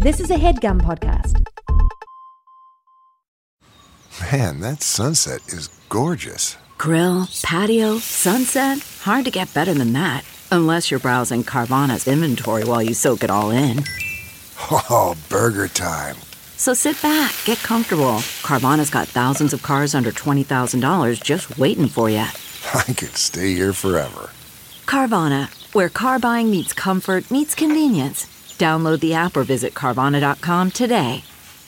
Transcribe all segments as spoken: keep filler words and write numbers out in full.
This is a HeadGum podcast. Man, that sunset is gorgeous. Grill, patio, sunset. Hard to get better than that. Unless you're browsing Carvana's inventory while you soak it all in. Oh, burger time. So sit back, get comfortable. Carvana's got thousands of cars under twenty thousand dollars just waiting for you. I could stay here forever. Carvana, where car buying meets comfort meets convenience. Download the app or visit Carvana dot com today.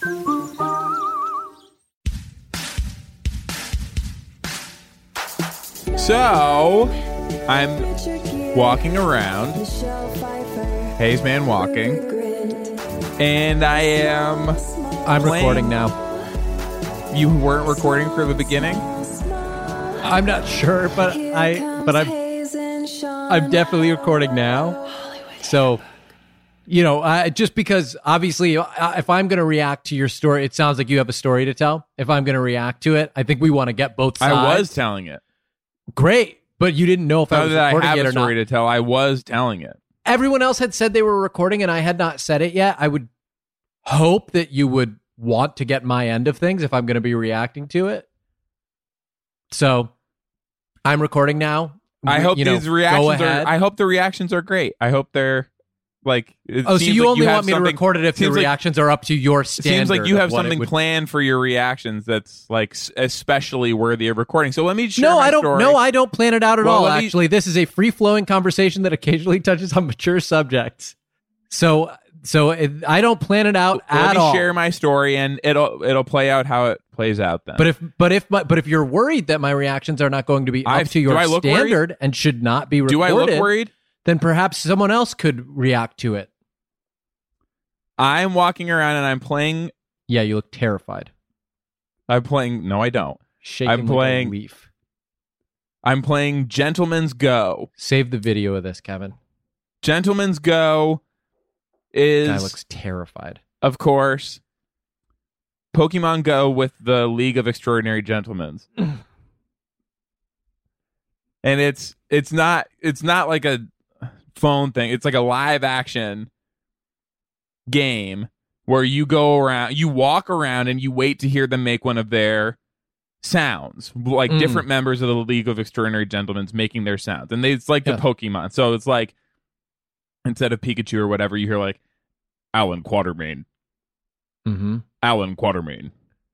So, I'm walking around, Hayes Man walking, and I am... I'm playing. recording now. You weren't recording for the beginning? I'm not sure, but I but I'm I'm definitely recording now. So, you know, I, just because obviously if I'm going to react to your story, it sounds like you have a story to tell. If I'm going to react to it, I think we want to get both sides. I was telling it. Great, but you didn't know if Not I was that recording I have it a or story not. to tell. I was telling it. Everyone else had said they were recording and I had not said it yet. I would hope that you would want to get my end of things if I'm going to be reacting to it. So, I'm recording now. I hope you know, these reactions go are... ahead. I hope the reactions are great. I hope they're, like... It Oh, so seems you like only have want me to something- record it if the seems like- reactions are up to your It standard. seems like you of have what it something would- planned for your reactions that's like s- especially worthy of recording. So let me share No, my I don't. story. No, I don't plan it out at Well, all. let me- Actually, this is a free-flowing conversation that occasionally touches on mature subjects. So, so it, I don't plan it out Let at me all. share my story, and it'll it'll play out how it plays out then. But if, but if, my, but if you're worried that my reactions are not going to be up I've- to your do I look standard worried? and should not be recorded, do I look worried? then perhaps someone else could react to it. I'm walking around and I'm playing. Yeah, you look terrified. I'm playing. No, I don't. Shaking I'm like playing- a leaf. I'm playing Gentleman's Go. Save the video of this, Kevin. Gentleman's Go is, Guy looks terrified. of course, Pokemon Go with the League of Extraordinary Gentlemen. And it's it's not it's not like a phone thing. It's like a live action game where you go around, you walk around and you wait to hear them make one of their sounds, like Mm. different members of the League of Extraordinary Gentlemen making their sounds. And they, it's like Yeah. the Pokemon. So it's like instead of Pikachu or whatever, you hear like Alan Quatermain. Mm-hmm. Alan Quatermain.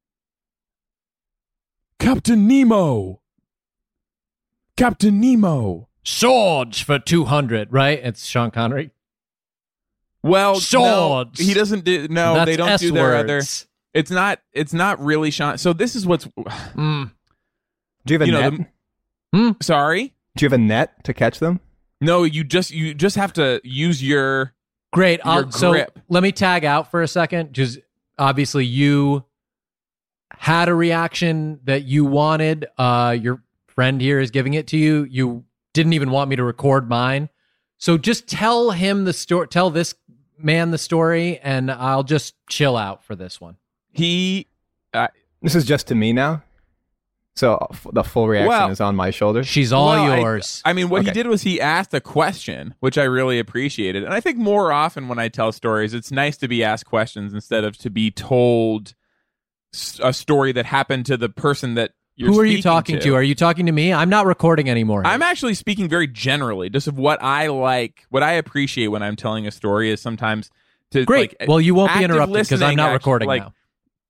Captain Nemo. Captain Nemo. Swords for two hundred, right? It's Sean Connery. Well, Swords. no, he doesn't do. No, That's they don't S do their other. words. It's not. It's not really Sean. So this is what's. Mm. Do you have a You know, net? the- Sorry. Do you have a net to catch them? No, you just you just have to use your. Great. Your I'll, so grip. let me tag out for a second. Just obviously, you had a reaction that you wanted. Uh, your friend here is giving it to you. You didn't even want me to record mine. So just tell him the story. Tell this man the story, and I'll just chill out for this one. He. Uh, This is just to me now. So f- the full reaction Well, is on my shoulders. She's all well, I- yours. I, mean, what he Okay. did was he asked a question, which I really appreciated. And I think more often when I tell stories, it's nice to be asked questions instead of to be told s- a story that happened to the person that you're Who are you speaking talking to? Are you talking to me? I'm not recording anymore. I'm actually speaking very generally, just of what I like, what I appreciate when I'm telling a story is sometimes to Great. like, well, you won't be active interrupted because I'm listening, not actually, recording like, now.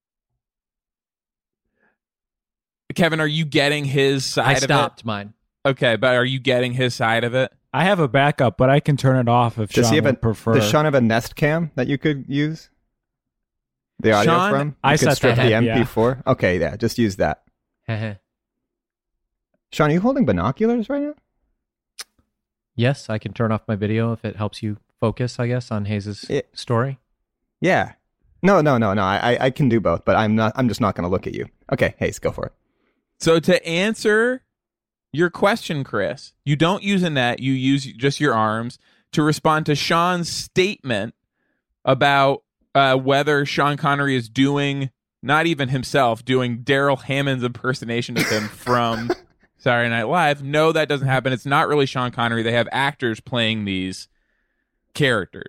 Kevin, are you getting his side I of stopped mine. it? Okay, but are you getting his side of it? I have a backup, but I can turn it off if Does Sean he have a would prefer. Does Sean have a Nest Cam that you could use? The audio Sean, from? You I could set strip that the up, M yeah. P four. Okay, yeah, just use that. Sean, are you holding binoculars right now? Yes, I can turn off my video if it helps you focus, I guess, on Hayes' Yeah. story. Yeah. No, no, no, no. I, I- I can do both, but I'm not. I'm just not going to look at you. Okay, Hayes, go for it. So to answer your question, Chris, you don't use a net, you use just your arms to respond to Sean's statement about uh, whether Sean Connery is doing, not even himself, doing Daryl Hammond's impersonation of him from Saturday Night Live. No, that doesn't happen. It's not really Sean Connery. They have actors playing these characters.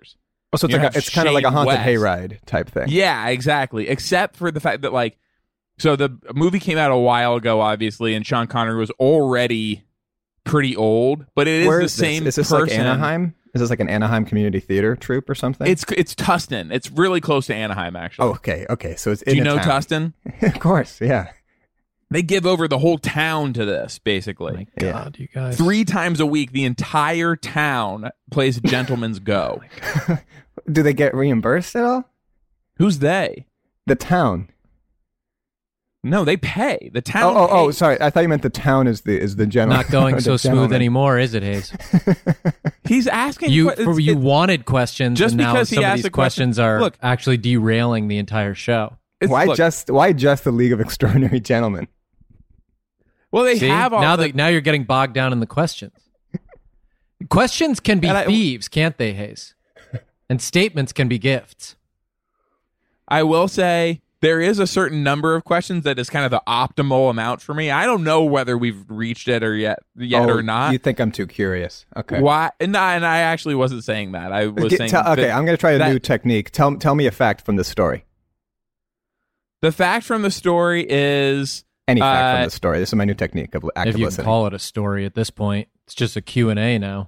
Oh, so it's You like have a, it's kind of like a Shane haunted West. hayride type thing. Yeah, exactly. Except for the fact that, like, so the movie came out a while ago, obviously, and Sean Connery was already pretty old, but it is Where the is same this? Is this person. like Anaheim? Is this like an Anaheim Community Theater troupe or something? It's it's Tustin. It's really close to Anaheim, actually. oh, okay, okay. So it's in Do you a know town. Tustin? Of course, yeah. They give over the whole town to this, basically. My Yeah. God, you guys. Three times a week, the entire town plays Gentleman's Go. Do they get reimbursed at all? Who's they? The town. No, they pay. The Oh, town oh, oh, pays. sorry. I thought you meant the town is the is the general. Not going the so smooth gentleman. anymore, is it, Hayes? He's asking. You que- for, it's- you it- wanted questions, Just and now because he some of asked these a question- questions are Look. actually derailing the entire show. it's- Why look, just why just the League of Extraordinary Gentlemen? Well, they See? have all now the, that now you're getting bogged down in the questions. Questions can be And I- thieves, can't they, Hayes? And statements can be gifts. I will say there is a certain number of questions that is kind of the optimal amount for me. I don't know whether we've reached it or yet yet Oh, or not. You think I'm too curious? Okay. Why? And I, and I actually wasn't saying that. I was Get- saying tell- okay, that- I'm going to try a that- new technique. Tell tell me a fact from the story. The fact from the story is Any fact Uh, from the story. This is my new technique of active If you listening. can call it a story at this point, it's just a Q and A now.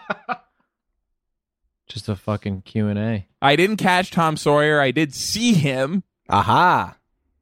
Just a fucking Q and A. I didn't catch Tom Sawyer. I did see him. Aha!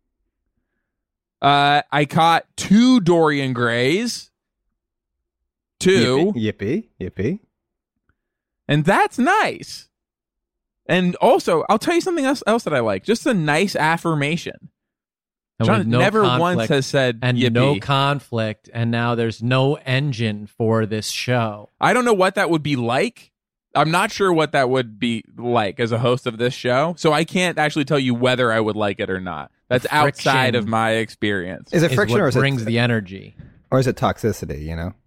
Uh, I caught two Dorian Grays. Two. Yippee! Yippee! Yippee. And that's nice. And also, I'll tell you something else, else that I like. Just a nice affirmation. And John with no never once conflict has said and yippee. no conflict, and now there's no engine for this show. I don't know what that would be like. I'm not sure what that would be like as a host of this show. So I can't actually tell you whether I would like it or not. That's Friction. outside of my experience. Is it Is friction what or is brings it the energy. or is it toxicity? You know.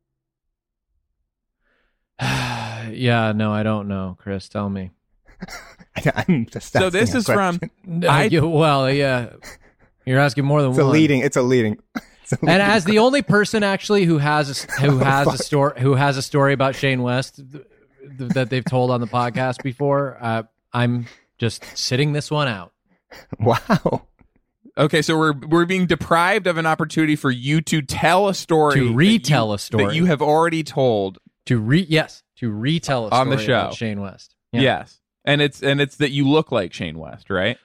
Yeah, no, I don't know, Chris. Tell me. I'm just So asking this a is from question. Uh, I- yeah, well, yeah, you're asking more than It's a one. leading. It's a leading. It's a And leading as the only person actually who has a, who has a story who has a story about Shane West th- th- that they've told on the podcast before, uh, I'm just sitting this one out. Wow. Okay, so we're we're being deprived of an opportunity for you to tell a story, To that retell you- a story. that you have already told. To re yes, to retell a story On the show. about Shane West. Yeah. Yes, and it's and it's that you look like Shane West, right?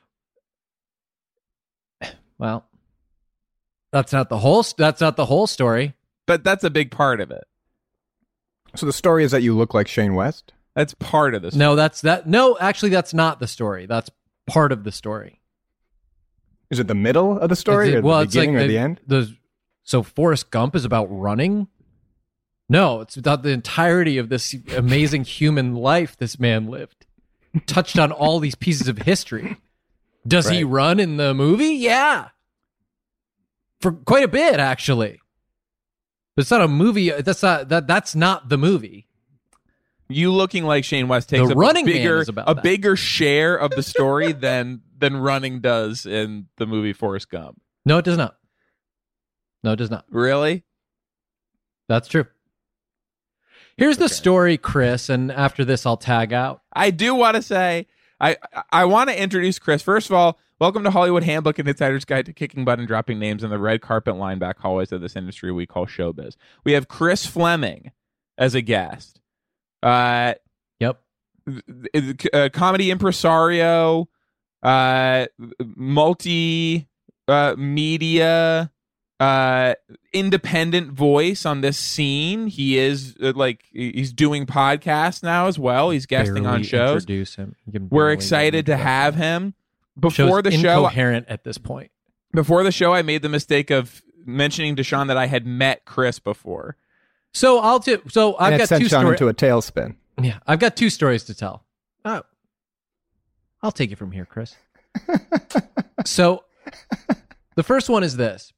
Well, that's not the whole. That's not the whole story. But that's a big part of it. So the story is that you look like Shane West. That's part of this. No, that's that. No, actually, that's not the story. That's part of the story. Is it the middle of the story, Is it- or well, the it's like beginning, or the end? The so Forrest Gump is about running. No, it's about the entirety of this amazing human life this man lived. Touched on all these pieces of history. Does he Right. run in the movie? Yeah, for quite a bit actually. But it's not a movie. That's not that. That's not the movie. You looking like Shane West takes The up Running a Man bigger is about a that. bigger share of the story than than running does in the movie Forrest Gump. No, it does not. No, it does not. Really? That's true. Here's the Okay. story, Chris, and after this, I'll tag out. I do want to say I I want to introduce Chris. First of all, welcome to Hollywood Handbook and Insider's Guide to Kicking Butt and Dropping Names in the red carpet line back hallways of this industry we call showbiz. We have Chris Fleming as a guest. Uh, Yep. a comedy impresario, uh, multi uh, media, uh, independent voice on this scene. He is uh, like he's doing podcasts now as well. He's guesting on Barely shows. Introduce him. You can We're barely excited to introduce have him. him. Before Show's the show, incoherent at this point. before the show, I made the mistake of mentioning to Sean that I had met Chris before. So I'll t- So I've and it got sent two Sean stories. into a tailspin. Yeah, I've got two stories to tell. Oh, I'll take it from here, Chris. So the first one is this: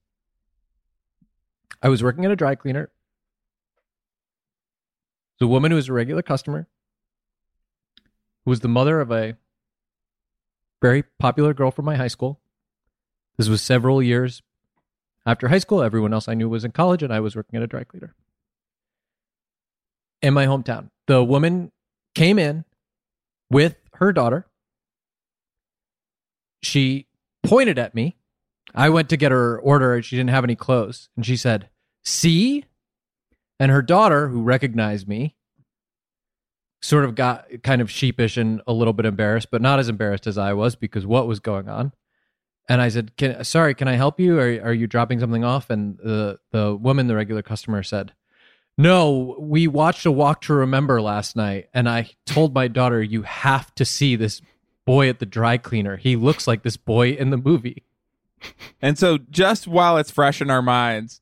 I was working at a dry cleaner. The woman who was a regular customer, who was the mother of a very popular girl from my high school. This was several years after high school. Everyone else I knew was in college, and I was working at a dry cleaner in my hometown. The woman came in with her daughter. She pointed at me. I went to get her order and she didn't have any clothes. And she said, "See?" And her daughter, who recognized me, sort of got kind of sheepish and a little bit embarrassed, but not as embarrassed as I was because what was going on. And I said, can, sorry, can I help you? Are, are you dropping something off? And the, the woman, the regular customer, said, "No, we watched A Walk to Remember last night. And I told my daughter, you have to see this boy at the dry cleaner. He looks like this boy in the movie." And so just while it's fresh in our minds,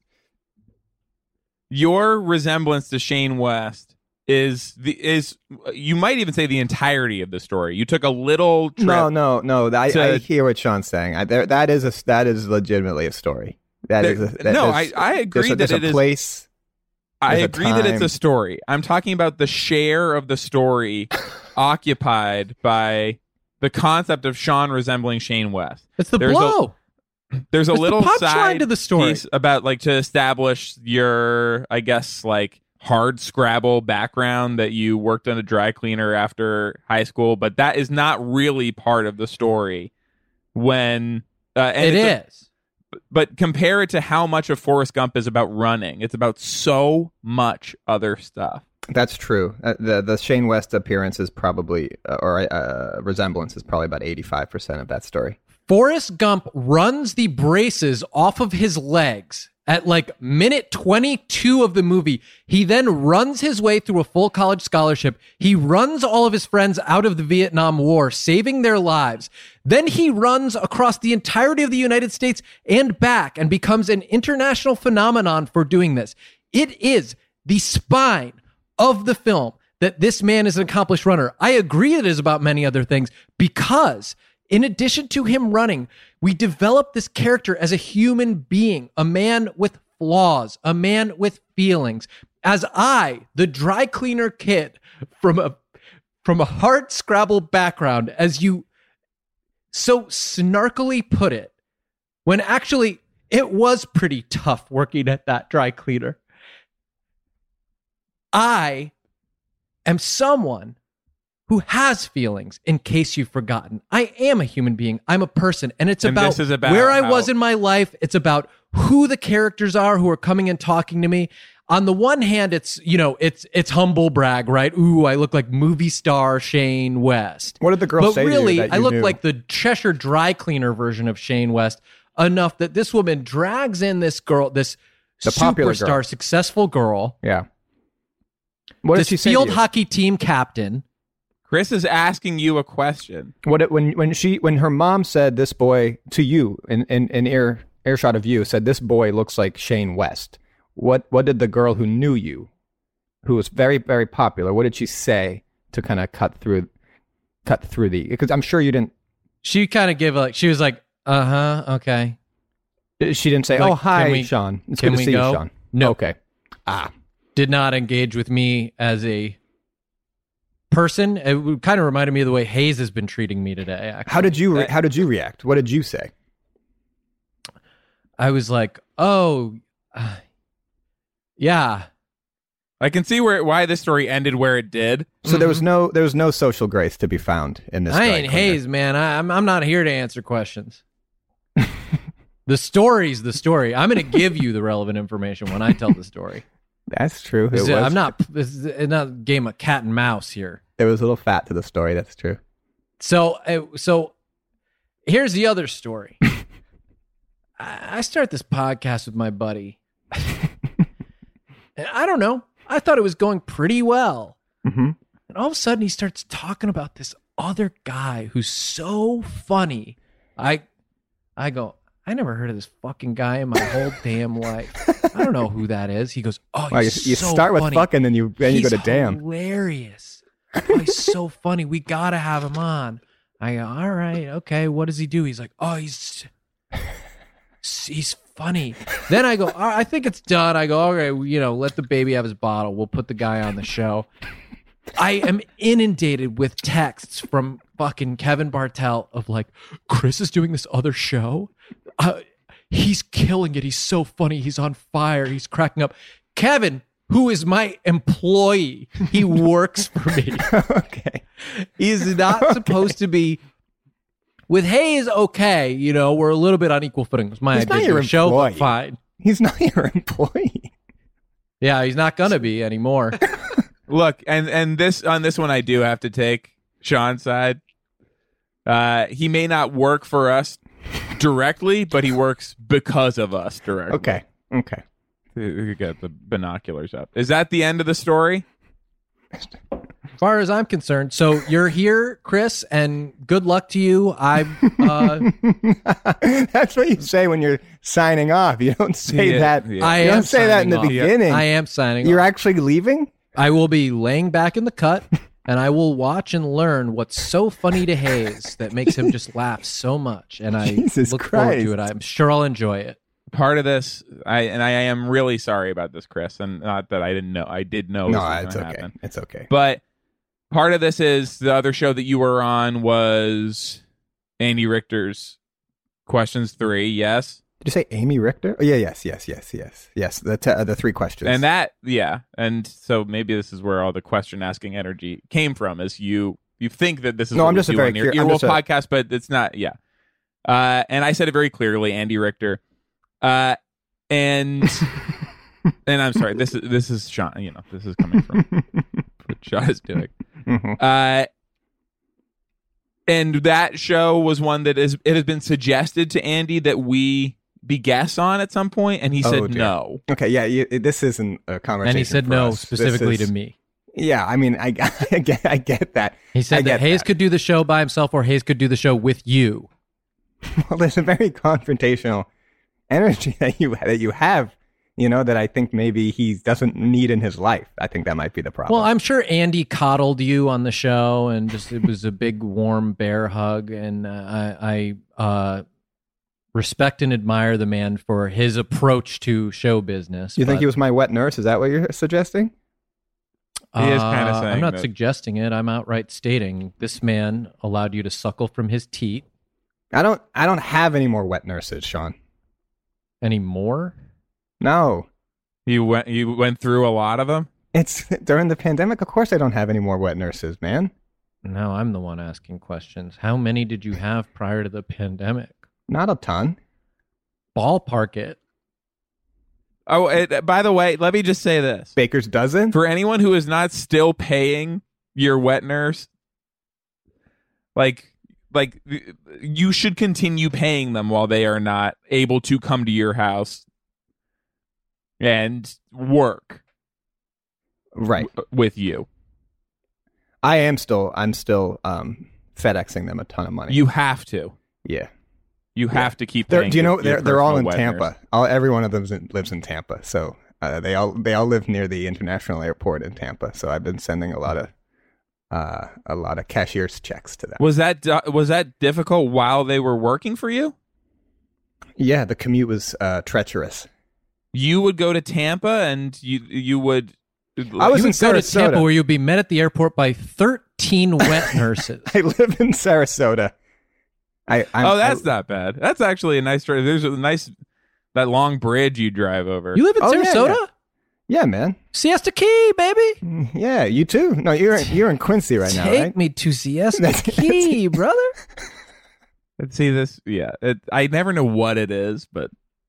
your resemblance to Shane West is the is you might even say the entirety of the story. You took a little trip. No, no, no. I, to, I hear what Sean's saying. I, there, that is a that is legitimately a story. That there, is a, that, no. I, I agree there's a, that there's it a is. place. I a agree that it's time. a story. I'm talking about the share of the story occupied by the concept of Sean resembling Shane West. It's the There's blow. A, there's a It's the little punchline side to the story. piece about like to establish your, I guess, like hard Scrabble background that you worked on a dry cleaner after high school, but that is not really part of the story. When uh, and It it's a- is. but compare it to how much of Forrest Gump is about running. It's about so much other stuff. That's true. Uh, the the Shane West appearance is probably uh, or uh, resemblance is probably about eighty-five percent of that story. Forrest Gump runs the braces off of his legs at like minute twenty-two of the movie. He then runs his way through a full college scholarship. He runs all of his friends out of the Vietnam War, saving their lives. Then he runs across the entirety of the United States and back and becomes an international phenomenon for doing this. It is the spine of the film that this man is an accomplished runner. I agree it is about many other things because in addition to him running, we develop this character as a human being, a man with flaws, a man with feelings. As I, the dry cleaner kid from a from a hard Scrabble background, as you so snarkily put it, when actually it was pretty tough working at that dry cleaner. I am someone who has feelings, in case you've forgotten. I am a human being. I'm a person. And it's And about, this is about where I how- was in my life. It's about who the characters are who are coming and talking to me. On the one hand, it's, you know, it's it's humble brag, right? Ooh, I look like movie star Shane West. What did the girl but say to you really, that you I look knew? like the Cheshire dry cleaner version of Shane West enough that this woman drags in this girl, this The popular superstar, girl. successful girl, Yeah. What did this she say? field to you? hockey team captain. Chris is asking you a question. What it, when when she when her mom said this boy to you in in, in ear earshot of you said this boy looks like Shane West. What what did the girl who knew you, who was very very popular, what did she say to kind of cut through cut through the? Because I'm sure you didn't. She kind of gave like she was like, uh huh, okay. She didn't say, Like, "Oh hi, can we- Sean. It's can good to we see go?" you, Sean." No. Okay. Ah. Did not engage with me as a person. It kind of reminded me of the way Hayes has been treating me today. Actually. How did you re- How did you react? What did you say? I was like, oh, uh, yeah. I can see where why this story ended where it did. So there was no there was no social grace to be found in this. I dry ain't cleaner. Hayes, man. I, I'm I'm not here to answer questions. The story's the story. I'm going to give you the relevant information when I tell the story. That's true. It This was, is- I'm not. This is not a game of cat and mouse here. There was a little fat to the story. That's true. So, uh, so here's the other story. I I start this podcast with my buddy. And I don't know. I thought it was going pretty well. Mm-hmm. And all of a sudden he starts talking about this other guy who's so funny. I I go, I never heard of this fucking guy in my whole damn life. I don't know who that is. He goes, oh, Well, you, he's you so start with funny. fucking, then you then you go He's to damn. hilarious. Oh, he's so funny. We gotta have him on. I go, all right, okay. What does he do? He's like, oh, he's he's funny. Then I go, all right, I think it's done. I go, okay, you know, let the baby have his bottle. We'll put the guy on the show. I am inundated with texts from fucking Kevin Bartell of like, Chris is doing this other show. Uh, he's killing it. He's so funny. He's on fire. He's cracking up. Kevin, who is my employee, he works for me. Okay. He's not supposed to be. With Hayes, okay, you know, we're a little bit on equal footing. It was my He's not idea your of the show, employee. but fine. He's not your employee. Yeah, he's not gonna be anymore. Look, and and this on this one, I do have to take Sean's side. Uh, he may not work for us directly, but he works because of us directly. Okay. Okay. You got the binoculars up. Is that the end of the story? As far as I'm concerned, so you're here, Chris, and good luck to you. I uh, That's what you say when you're signing off. You don't say Yeah, that. yeah. I you am don't say that in the signing off. beginning. I am signing. You're off. actually leaving? I will be laying back in the cut, and I will watch and learn what's so funny to Hayes that makes him just laugh so much. And I Jesus look forward to it. Christ. I'm sure I'll enjoy it. Part of this, I and I am really sorry about this, Chris, and not that I didn't know. I did know. No, this was it's gonna okay. happen. It's okay. But part of this is the other show that you were on was Andy Richter's Questions Three. Yes. Did you say Amy Richter? Oh, yeah, yes, yes, yes, yes. Yes, the t- uh, the three questions. And that, yeah, and so maybe this is where all the question asking energy came from. Is you you think that this is No, what I'm we just a do very on your cur- I'm Earwolf just a- podcast, but it's not. Yeah, uh, and I said it very clearly, Andy Richter, uh, and and I'm sorry. This is this is Sean. You know, this is coming from what Sean is doing. Mhm. Uh, and that show was one that is it has been suggested to Andy that we be guests on at some point, and he Oh, said dear. no. Okay, yeah, you, this isn't a conversation. And he said for no us. This specifically is- to me. Yeah, I mean, I, I get, I get that. He I said that get Hayes that. could do the show by himself, or Hayes could do the show with you. Well, there's a very confrontational energy that you that you have, you know, that I think maybe he doesn't need in his life. I think that might be the problem. Well, I'm sure Andy coddled you on the show, and just it was a big warm bear hug. And uh, I, I uh, respect and admire the man for his approach to show business. you think but, he was my wet nurse? Is that what you're suggesting? He is kinda uh, saying I'm not that- suggesting it. I'm outright stating this man allowed you to suckle from his teat I don't. I don't have any more wet nurses, Sean. anymore. No, You went you went through a lot of them. it's during the pandemic. Of course, I don't have any more wet nurses, man. Now I'm the one asking questions. How many did you have prior to the pandemic? Not a ton. Ballpark it. Oh, it, by the way, let me just say this. Baker's dozen. For anyone who is not still paying your wet nurse, like like you should continue paying them while they are not able to come to your house and work Right. w- with you. I am still. I'm still um, FedExing them a ton of money. You have to. yeah. You have to keep They're, paying do you know your- your they're they're all in personal wet Tampa? nurse. All, every one of them is in, lives in Tampa. So uh, they all they all live near the international airport in Tampa. So I've been sending a lot of uh, a lot of cashier's checks to them. Was that du- was that difficult while they were working for you? Yeah, the commute was uh, treacherous. You would go to Tampa and you you would I was You in would go to Sarasota. Tampa where you'd be met at the airport by thirteen wet nurses. I live in Sarasota. I I'm, Oh, that's I, not bad. That's actually a nice drive. There's a nice that long bridge you drive over. You live in Oh, yeah, Sarasota? yeah. yeah, man. Siesta Key, baby. Yeah, you too. No, you're you're in Quincy right now, Take right? me to Siesta That's- Key, brother. Let's see this. Yeah, it, I never know what it is, but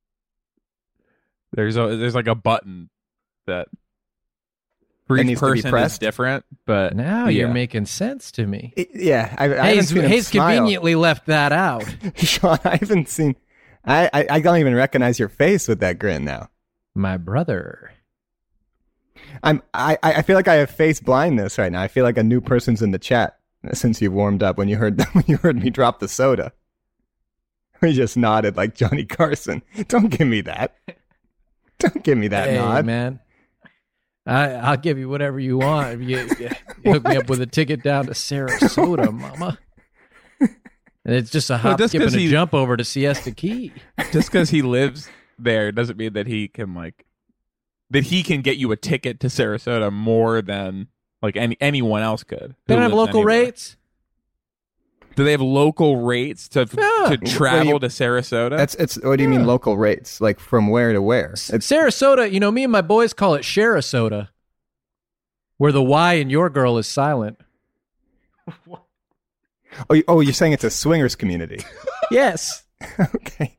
there's a there's like a button that for That each needs to be person is pressed? different. But Now yeah. you're making sense to me. It- yeah, I, I haven't Hayes, seen him Hayes smile. conveniently left that out. Sean, I haven't seen. I, I I don't even recognize your face with that grin now. My brother. I'm I I feel like I have face blindness right now. I feel like a new person's in the chat since you warmed up when you heard when you heard me drop the soda. We just nodded like Johnny Carson. Don't give me that. Don't give me that Hey, nod. man. I, I'll give you whatever you want. If you, you hook me up with a ticket down to Sarasota, mama. And it's just a hop, just skip, and 'cause a he- jump over to Siesta Key. just because he lives there doesn't mean that he can like that he can get you a ticket to Sarasota more than like any anyone else could. They who don't have lives local anywhere. rates. Do they have local rates to Yeah. to travel you- to Sarasota? That's it's. What do you mean local rates? Like from where to where? It's Sarasota, you know, me and my boys call it Share-a-soda, where the Y in your girl is silent. Oh, you- oh, you're saying it's a swingers community? Yes. Okay.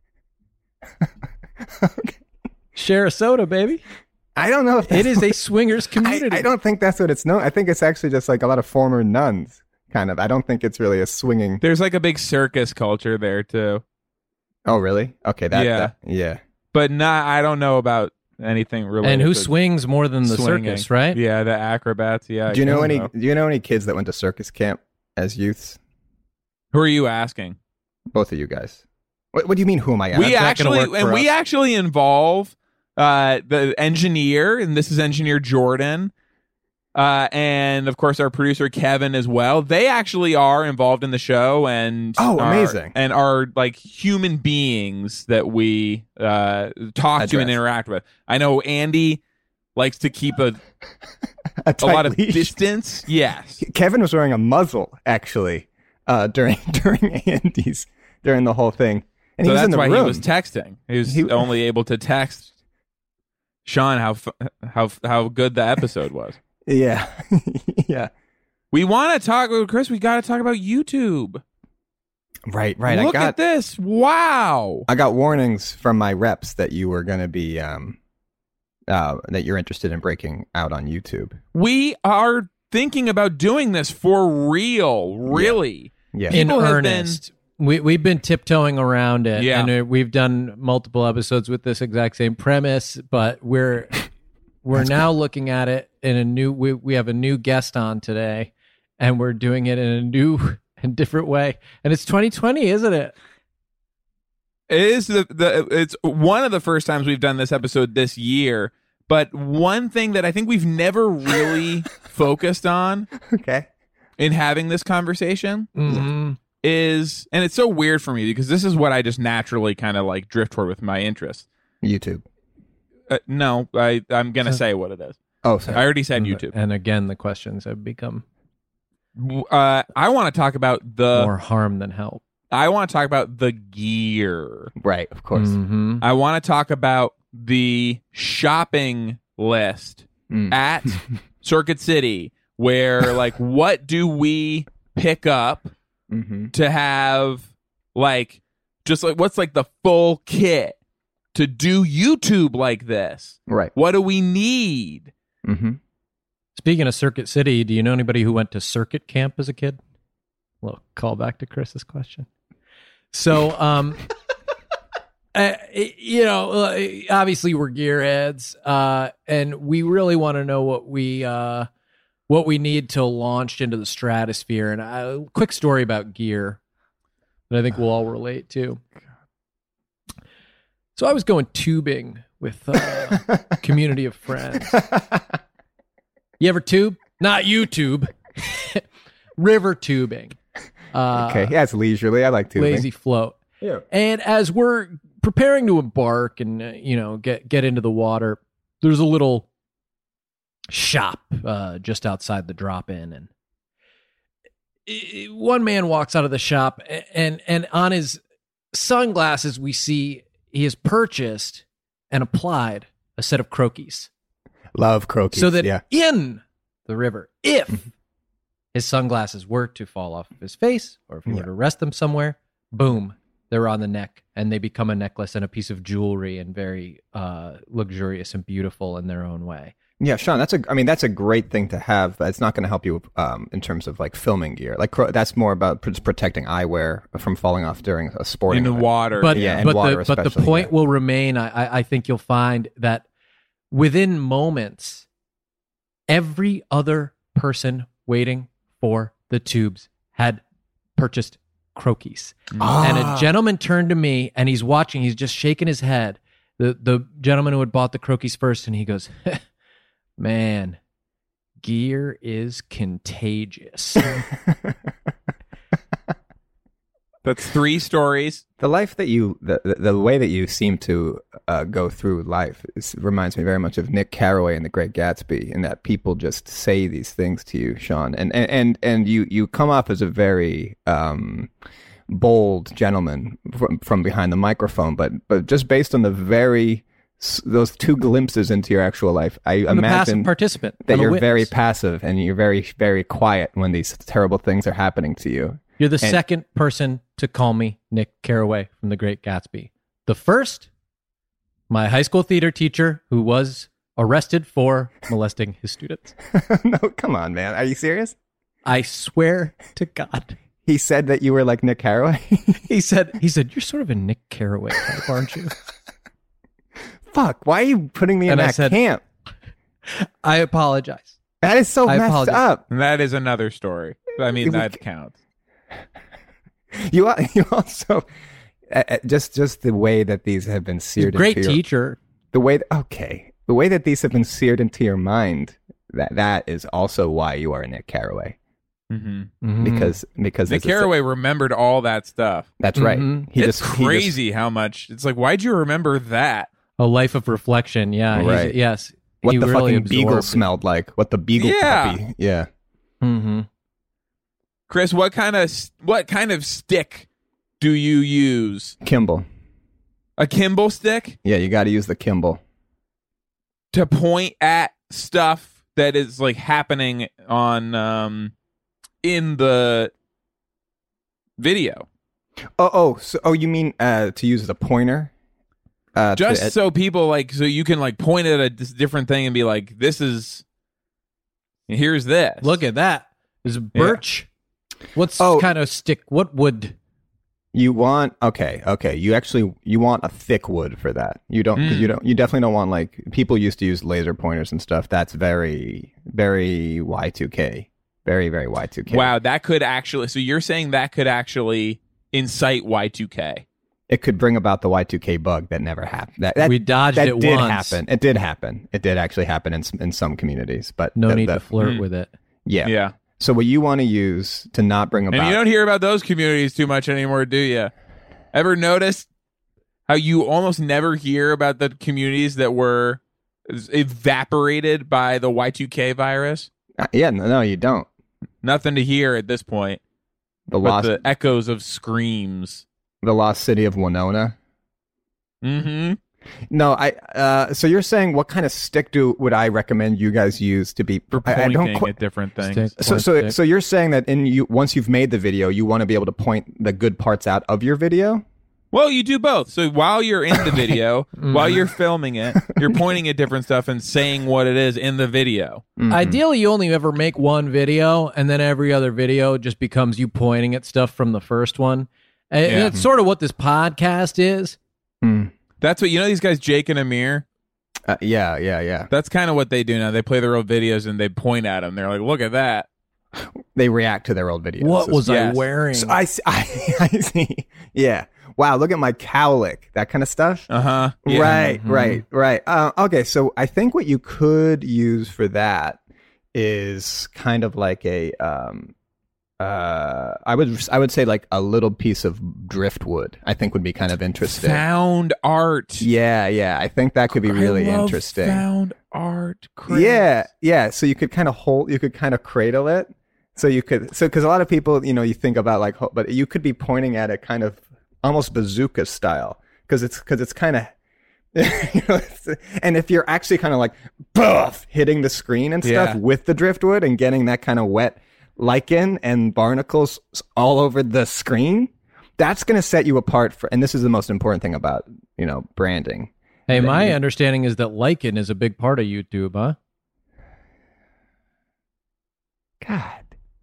Okay. Share a soda, baby. I don't know if It that's is a swingers I, community. I don't think that's what it's known. I think it's actually just like a lot of former nuns, kind of. I don't think it's really a swinging. There's like a big circus culture there too, Oh, really? Okay. That, Yeah. that- yeah. but not. I don't know about anything related. And who to swings more than the swinging. circus, right? Yeah, the acrobats. Yeah. I Do you know guess any? so. Do you know any kids that went to circus camp as youths? Who are you asking? Both of you guys. What, what do you mean? Who am I? we asking? not gonna actually work and for we us. actually involve uh the engineer, and this is engineer Jordan, uh and of course our producer Kevin as well. They actually are involved in the show, and Oh, are- amazing. and are like human beings that we uh talk to and Address. interact with. I know Andy likes to keep a, a, a tight lot of leash. distance. Yes. Kevin was wearing a muzzle actually uh, during during Andy's during the whole thing, and So he was that's in the why room. he was texting. He was He- only able to text Sean how fu- how how good the episode was. yeah, yeah. We want to talk, Chris. We got to talk about YouTube. Right, right. Look I got at this! Wow. I got warnings from my reps that you were going to be um, uh, that you're interested in breaking out on YouTube. We are thinking about doing this for real. Really. Yeah, In People have earnest. We, we've been tiptoeing around it, Yeah. and uh, we've done multiple episodes with this exact same premise, but we're we're now looking at it in a new, we, we have a new guest on today, and we're doing it in a new and different way. And it's twenty twenty, isn't it? It is the the. It's one of the first times we've done this episode this year. But one thing that I think we've never really focused on okay. in having this conversation Mm-hmm. is, and it's so weird for me because this is what I just naturally kind of like drift toward with my interests. YouTube. Uh, no, I I'm gonna say what it is. Oh, I sorry. already said YouTube. And again, the questions have become Uh, I want to talk about the. more harm than help. I want to talk about the gear. Right, of course. Mm-hmm. I want to talk about the shopping list Mm. at Circuit City, where like what do we pick up Mm-hmm. to have, like, just like what's like the full kit to do YouTube like this? Right. What do we need? Mm-hmm. Speaking of Circuit City, do you know anybody who went to circuit camp as a kid? Well, call back to Chris's question. So, um, uh, you know, uh, obviously we're gearheads, uh, and we really want to know what we uh, what we need to launch into the stratosphere. And a quick story about gear that I think we'll all relate to. So I was going tubing with uh, a community of friends. You ever tube? Not YouTube. River tubing. Uh, Okay. Yeah, it's leisurely. I like tubing. Lazy float. Yeah. And as we're preparing to embark and uh, you know get get into the water, there's a little shop uh, just outside the drop in, and i- one man walks out of the shop, a- and and on his sunglasses we see he has purchased and applied a set of croquis. Love croquis. So that yeah. in the river, if his sunglasses were to fall off of his face or if he were Yeah. to rest them somewhere, boom, they're on the neck and they become a necklace and a piece of jewelry and very uh, luxurious and beautiful in their own way. Yeah, Sean, that's a. I mean, that's a great thing to have. But it's not going to help you um, in terms of like filming gear. Like cro- that's more about pr- just protecting eyewear from falling off during a sporting In the event. water. But, Yeah, and but, water the, but the especially, point yeah. will remain, I, I- I think you'll find that within moments, every other person waiting for the tubes had purchased croquis. Ah. And a gentleman turned to me and he's watching, he's just shaking his head. The the gentleman who had bought the croquis first, and he goes, man, gear is contagious. That's three stories. The life that you, the the, the way that you seem to uh, go through life is, reminds me very much of Nick Carraway in The Great Gatsby, in that people just say these things to you, Sean, and and and, and you you come off as a very um, bold gentleman from, from behind the microphone, but but just based on the very s- those two glimpses into your actual life. I I'm a passive imagine participant. that I'm a you're witness. very passive and you're very, very quiet when these terrible things are happening to you. You're the and- second person to call me Nick Carraway from The Great Gatsby. The first, my high school theater teacher who was arrested for molesting his students. No, come on, man. Are you serious? I swear to God. He said that you were like Nick Carraway. He said, he said, you're sort of a Nick Carraway type, aren't you? Fuck, why are you putting me in And I that said- camp? I apologize. That is so I messed apologize. up. And that is another story. I mean, that counts. You al- you also uh, uh, just just the way that these have been seared Great into your, teacher. the way th- okay the way that these have been seared into your mind, that that is also why you are a Nick Carraway, Mm-hmm. because because Nick it's a- Carraway remembered all that stuff. that's right. Mhm. He it's just he just- crazy how much. It's like, why'd you remember that? A life of reflection. Yeah. he's- Right. Yes. what he the really fucking beagle absorbed it. smelled like, what the beagle Yeah. puppy, yeah. Mm-hmm. Chris, what kind of what kind of stick do you use? Kimball, A Kimball stick yeah, you got to use the Kimball. to point at stuff that is like happening on um in the video. Oh, oh, so oh, you mean uh, to use the pointer? Uh, to Just ed- so people like so you can like point at a dis- different thing and be like, this is here's this. Look at that. Is it birch? What's Oh. kind of stick? What wood? You want okay, okay. You actually you want a thick wood for that. You don't because Mm. you don't you definitely don't want like people used to use laser pointers and stuff. That's very very Y two K. Very very Y two K. Wow, that could actually so you're saying that could actually incite Y two K. It could bring about the Y two K bug that never happened. That, that We dodged that it did once. happen. It did happen. It did actually happen in s- in some communities, but No the- need the- to flirt Mm. with it. Yeah. Yeah. So what you want to use to not bring about And you don't hear about those communities too much anymore, do you? Ever notice how you almost never hear about the communities that were evaporated by the Y two K virus? Uh, yeah, no, no, you don't. Nothing to hear at this point The but lost the echoes of screams. the lost city of Winona. Mm-hmm. No, I. Uh, so you're saying what kind of stick do would I recommend you guys use to be? For I, I pointing don't. Qu- at different things. Stick. so Point so stick. so you're saying that in you once you've made the video, you want to be able to point the good parts out of your video. Well, you do both. So while you're in the video, while you're filming it, you're pointing at different stuff and saying what it is in the video. Mhm. Ideally, you only ever make one video, and then every other video just becomes you pointing at stuff from the first one. And Yeah. it's sort of what this podcast is. Mm. That's what you know. These guys, Jake and Amir. Uh, yeah, yeah, yeah. That's kind of what they do now. They play their old videos and they point at them. They're like, "Look at that." They react to their old videos. What was I Yes. wearing? So I, see- I, I see. Yeah. Wow. Look at my cowlick. That kind of stuff. Uh huh. Right, right, right. Uh, okay, so I think what you could use for that is kind of like a, um, uh, I would, I would say like a little piece of driftwood. I think would be kind of interesting. Found art. Yeah, yeah. I think that could be really I love interesting. Found art. Chris. Yeah, yeah. So you could kind of hold, you could kind of cradle it. So you could, so because a lot of people, you know, you think about like, ho- but you could be pointing at it kind of almost bazooka style because it's because it's kind of, you know, it's, and if you're actually kind of like, buff, hitting the screen and stuff Yeah. with the driftwood and getting that kind of wet lichen and barnacles all over the screen, that's going to set you apart for. And this is the most important thing about you know branding. Hey, that my you- understanding is that lichen is a big part of YouTube, huh? God,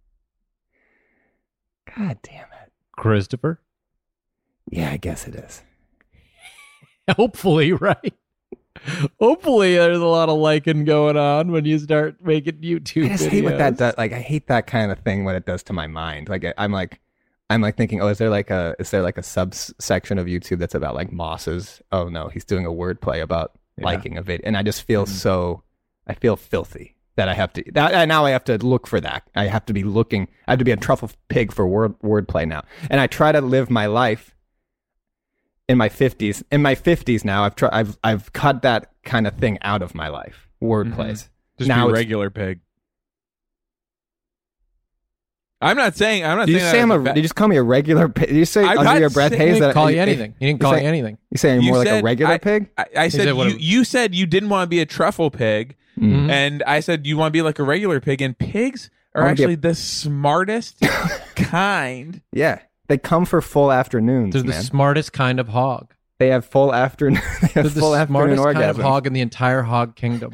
God damn it. Christopher? Yeah, I guess it is. Hopefully, right? Hopefully, there's a lot of lichen going on when you start making YouTube I just videos. hate what that does. Like, I hate that kind of thing. What it does to my mind. Like, I- I'm like, I'm like thinking, oh, is there like a, is there like a subsection of YouTube that's about like mosses? Oh no, he's doing a wordplay about Yeah. liking a video, and I just feel Mm-hmm. so, I feel filthy that I have to. That and now I have to look for that. I have to be looking. I have to be a truffle pig for word wordplay now, and I try to live my life. In my fifties, in my fifties now, I've tried. I've I've cut that kind of thing out of my life. Wordplays. Just Now be it's- regular pig. I'm not saying. I'm not Did you saying. say that I'm as a? a fa- Did you just call me a regular pig? Did you say I'm under not your breath, saying- He Hayes? didn't That call I- you I- anything. He didn't you're call saying- you anything. You saying you're You more like a said- regular I, pig? I, I said, said what you, a- you said you didn't want to be a truffle pig, Mhm. and I said you want to be like a regular pig, and pigs are I wanna be a- actually the smartest kind. Yeah, they come for full afternoons, They're the man. smartest kind of hog. They have full afternoon. They They're have the full afternoon smartest kind of orgasms. hog in the entire hog kingdom.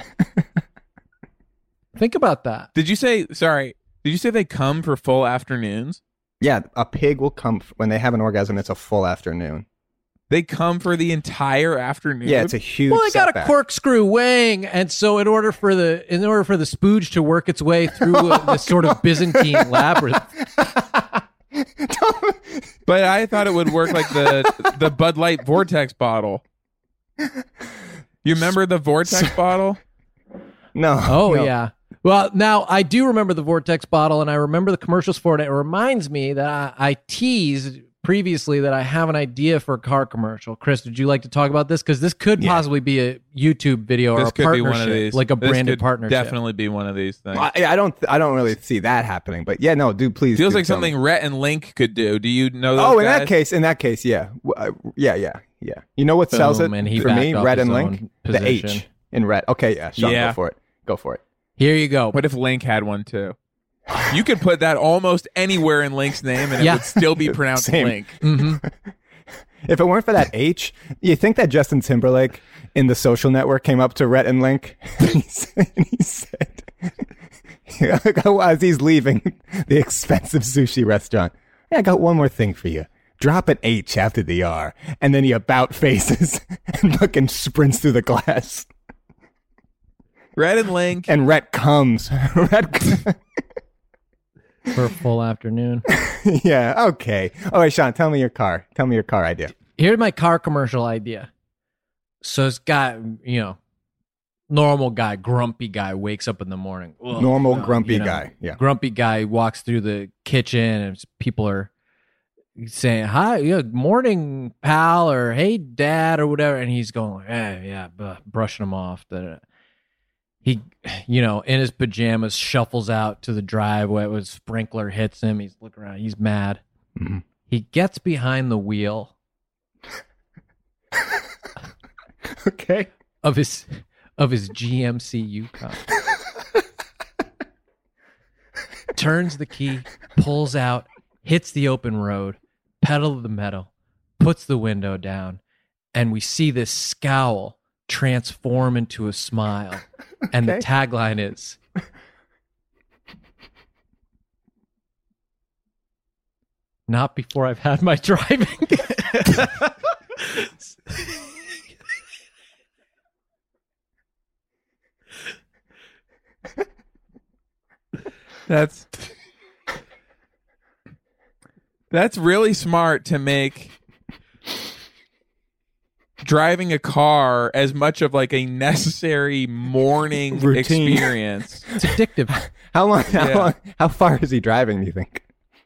Think about that. Did you say? Sorry, did you say they come for full afternoons? Yeah, a pig will come f- when they have an orgasm. It's a full afternoon. They come for the entire afternoon. Yeah, it's a huge. Well, they got a setback. corkscrew wing, and so in order for the in order for the spooge to work its way through uh, this sort of Byzantine labyrinth, But I thought it would work like the the Bud Light Vortex bottle. You remember the Vortex bottle? No. oh no. yeah. Well, now I do remember the Vortex bottle, and I remember the commercials for it. It reminds me that I, I teased previously that I have an idea for a car commercial. Chris, would you like to talk about this? Because this could Yeah. possibly be a YouTube video or This a could be partnership, one of these. like a This branded could partnership. Definitely be one of these things. I, I don't. I don't really see that happening. But yeah, no, dude, please. Feels do like tell something me. Rhett and Link could do. Do you know those Oh, in guys? that case, in that case, yeah, W- uh, yeah, yeah, yeah. You know what sells it Boom, and he for me? backed off Red his and own Link. position. The H in red. Okay, yeah, Sean, Yeah. go for it. Go for it. Here you go. What if Link had one too? You could put that almost anywhere in Link's name, and it Yeah. would still be pronounced Same. Link. hmm If it weren't for that H, you think that Justin Timberlake in The Social Network came up to Rhett and Link and he said, and he said as he's leaving the expensive sushi restaurant, "Hey, I got one more thing for you. Drop an H after the R." And then he about faces and fucking sprints through the glass. Rhett and Link. And Rhett comes. Rhett For a full afternoon. yeah, okay. All right, Sean, tell me your car. Tell me your car idea. Here's my car commercial idea. So this guy, you know, normal guy, grumpy guy, wakes up in the morning. Ugh, Normal, uh, grumpy you know, guy. Yeah. Grumpy guy walks through the kitchen and people are saying, "Hi, yeah, morning, pal," or "Hey, dad," or whatever. And he's going, "Eh, yeah," buh, brushing them off. Da-da. He, you know, in his pajamas, shuffles out to the driveway. A sprinkler hits him. He's looking around. He's mad. Mhm. He gets behind the wheel Okay. of his of his G M C Yukon. Turns the key, pulls out, hits the open road, pedal to the metal, puts the window down, and we see this scowl transform into a smile. And the Okay. tagline is, "Not before I've had my driving." That's that's really smart to make driving a car as much of like a necessary morning Routine. experience. It's addictive. How long? How Yeah. long? How far is he driving? Do you think?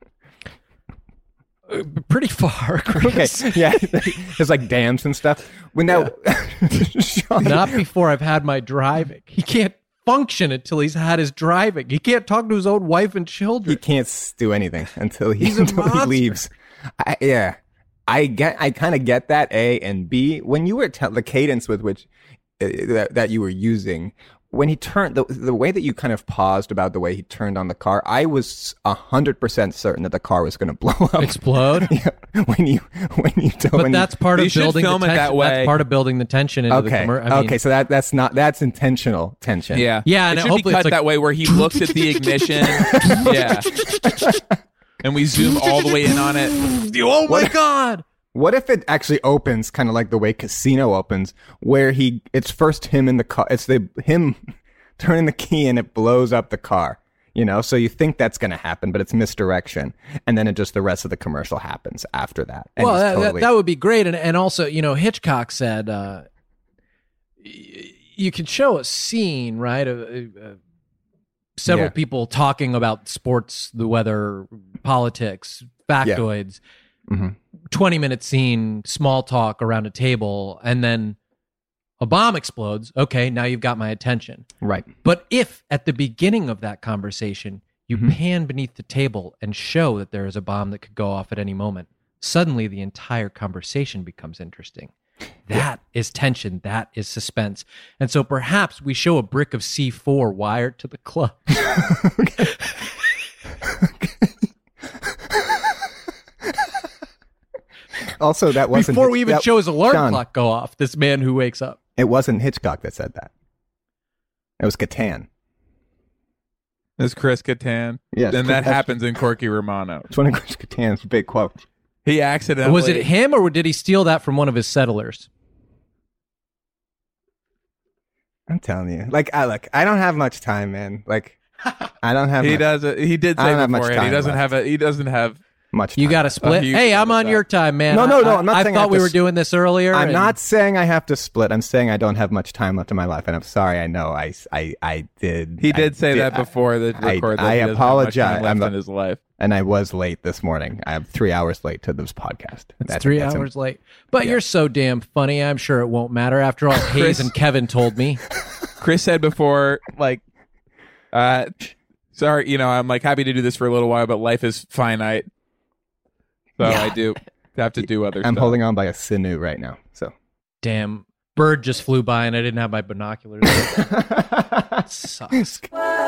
Pretty far, Chris. Okay, yeah, there's like dams and stuff. Well, now, Sean, Not before I've had my driving. He can't function until he's had his driving. He can't talk to his own wife and he children. can't s- do anything until he He's a until he monster. leaves. I, yeah, I get. I kind of get that. A and B. When you were te- the cadence with which uh, that, that you were using. When he turned, the, the way that you kind of paused about the way he turned on the car, I was a hundred percent certain that the car was going to blow up. Explode. Yeah, when you when you But when that's part You of should building film the it tension. that way. That's part of building the tension into you, the okay commercial. I mean, okay so that that's not that's intentional tension. Yeah, Yeah, and it it- should be hopefully cut it's like- that way where he looks at the ignition. Yeah, and we zoom all the way in on it. oh my God. What if it actually opens kind of like the way Casino opens, where he it's first him in the car, it's the him turning the key and it blows up the car, you know? So you think that's going to happen, but it's misdirection, and then it just the rest of the commercial happens after that. And Well, he's that, totally, that, that would be great. And and also, you know, Hitchcock said uh, y- you can show a scene, right? Of, uh, several Yeah. people talking about sports, the weather, politics, factoids. Mhm. twenty minute scene, small talk around a table, and then a bomb explodes. Okay, now you've got my attention. right. But if at the beginning of that conversation You Mhm. pan beneath the table and show that there is a bomb that could go off at any moment. Suddenly, the entire conversation becomes interesting. That is tension. That is suspense. And so perhaps we show a brick of C four wired to the club. Also, that wasn't Before we even that, show his alarm John, clock go off, this man who wakes up. It wasn't Hitchcock that said that. It was Catan. It's Chris Kattan. Yes, and that that's- happens in Corky Romano. It's one of Chris Catan's big quotes. He accidentally Was it him or did he steal that from one of his settlers? I'm telling you, like, I look, I don't have much time, man. Like, I don't have. He much, does it. He did I say don't have much beforehand. He time doesn't left. have a. He doesn't have. much. You time. got to split. huge Hey, I'm amount on of your time. time, man. No, no, no, I, I'm not I saying I thought have we to were s- doing this earlier. I'm and- not saying I have to split. I'm saying I don't have much time left in my life, and I'm sorry. I know I, I, I did. He did I say did- that before the I- record. that I he doesn't have much apologize. time left I'm a- in his life. and I was late this morning. I'm three hours late to this podcast. It's That's- three that's hours late. But you're so damn funny. I'm sure it won't matter. After all, Hayes and Kevin told me. Chris said before, like, uh, sorry, you know, I'm like happy to do this for a little while, but life is finite, so I do have to do other I'm stuff. holding on by a sinew right now. So Damn, bird just flew by and I didn't have my binoculars. Sucks.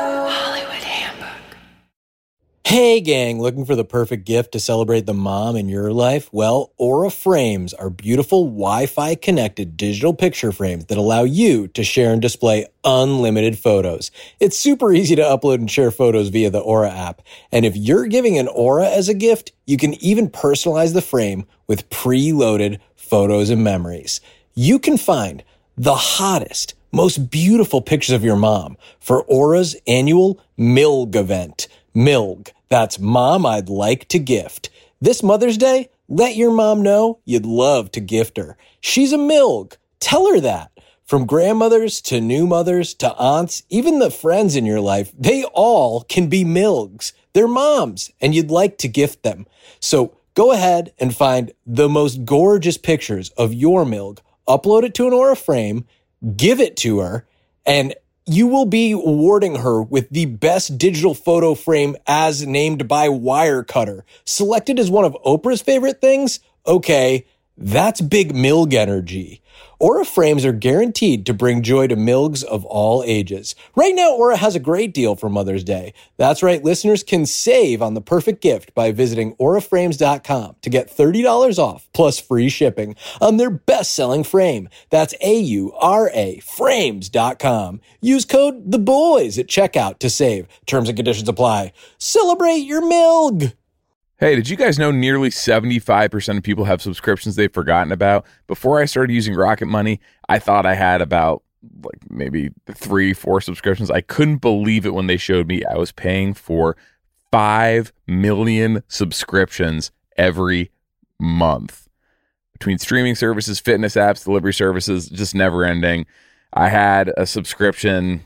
Hey gang, looking for the perfect gift to celebrate the mom in your life? Well, Aura Frames are beautiful Wi-Fi connected digital picture frames that allow you to share and display unlimited photos. It's super easy to upload and share photos via the Aura app. And if you're giving an Aura as a gift, you can even personalize the frame with preloaded photos and memories. You can find the hottest, most beautiful pictures of your mom for Aura's annual M I L G event. M I L G. That's Mom I'd Like to Gift. This Mother's Day, let your mom know you'd love to gift her. She's a M I L G. Tell her that. From grandmothers to new mothers to aunts, even the friends in your life, they all can be M I L Gs. They're moms, and you'd like to gift them. So go ahead and find the most gorgeous pictures of your M I L G, upload it to an Aura frame, give it to her, and you will be awarding her with the best digital photo frame as named by Wirecutter. Selected as one of Oprah's favorite things? Okay, that's big M I L G energy. Aura frames are guaranteed to bring joy to M I L Gs of all ages. Right now, Aura has a great deal for Mother's Day. That's right, listeners can save on the perfect gift by visiting aura frames dot com to get thirty dollars off plus free shipping on their best-selling frame. That's A U R A frames dot com. Use code THEBOYS at checkout to save. Terms and conditions apply. Celebrate your M I L G! Hey, did you guys know nearly seventy-five percent of people have subscriptions they've forgotten about? Before I started using Rocket Money, I thought I had about like maybe three, four subscriptions. I couldn't believe it when they showed me I was paying for five million subscriptions every month. Between streaming services, fitness apps, delivery services, just never ending. I had a subscription.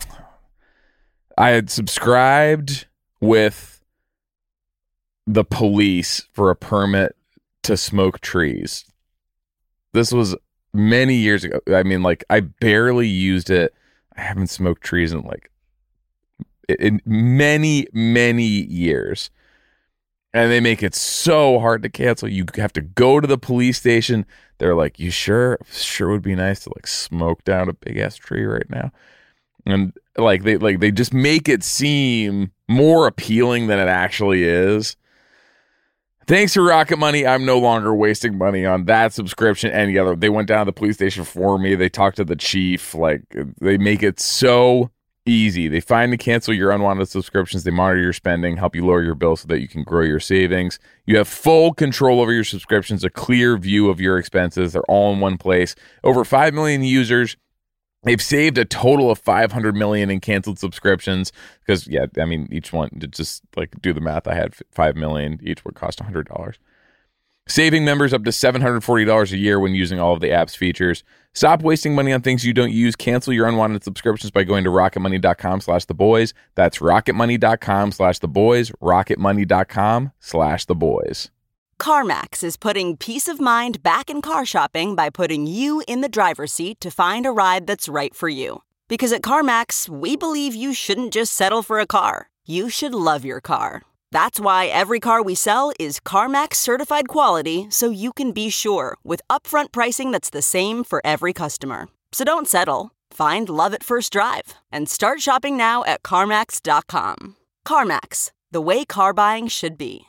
I had subscribed with the police for a permit to smoke trees. This was many years ago. I mean, like, I barely used it. I haven't smoked trees in like in many, many years. And they make it so hard to cancel. You have to go to the police station. They're like, you sure? Sure would be nice to like smoke down a big ass tree right now. And like they like they just make it seem more appealing than it actually is. Thanks to Rocket Money, I'm no longer wasting money on that subscription. Any other, they went down to the police station for me. They talked to the chief. Like, they make it so easy. They find and cancel your unwanted subscriptions. They monitor your spending, help you lower your bill so that you can grow your savings. You have full control over your subscriptions, a clear view of your expenses. They're all in one place. Over five million users. They've saved a total of five hundred million in canceled subscriptions because, yeah, I mean, each one, to just like do the math, I had five million. Each would cost one hundred dollars. Saving members up to seven hundred forty dollars a year when using all of the app's features. Stop wasting money on things you don't use. Cancel your unwanted subscriptions by going to rocketmoney.com slash the boys. That's rocketmoney.com slash the boys. rocketmoney.com slash the boys. CarMax is putting peace of mind back in car shopping by putting you in the driver's seat to find a ride that's right for you. Because at CarMax, we believe you shouldn't just settle for a car. you should love your car. That's why every car we sell is CarMax certified quality, so you can be sure with upfront pricing that's the same for every customer. So don't settle. Find love at first drive and start shopping now at CarMax dot com. CarMax, the way car buying should be.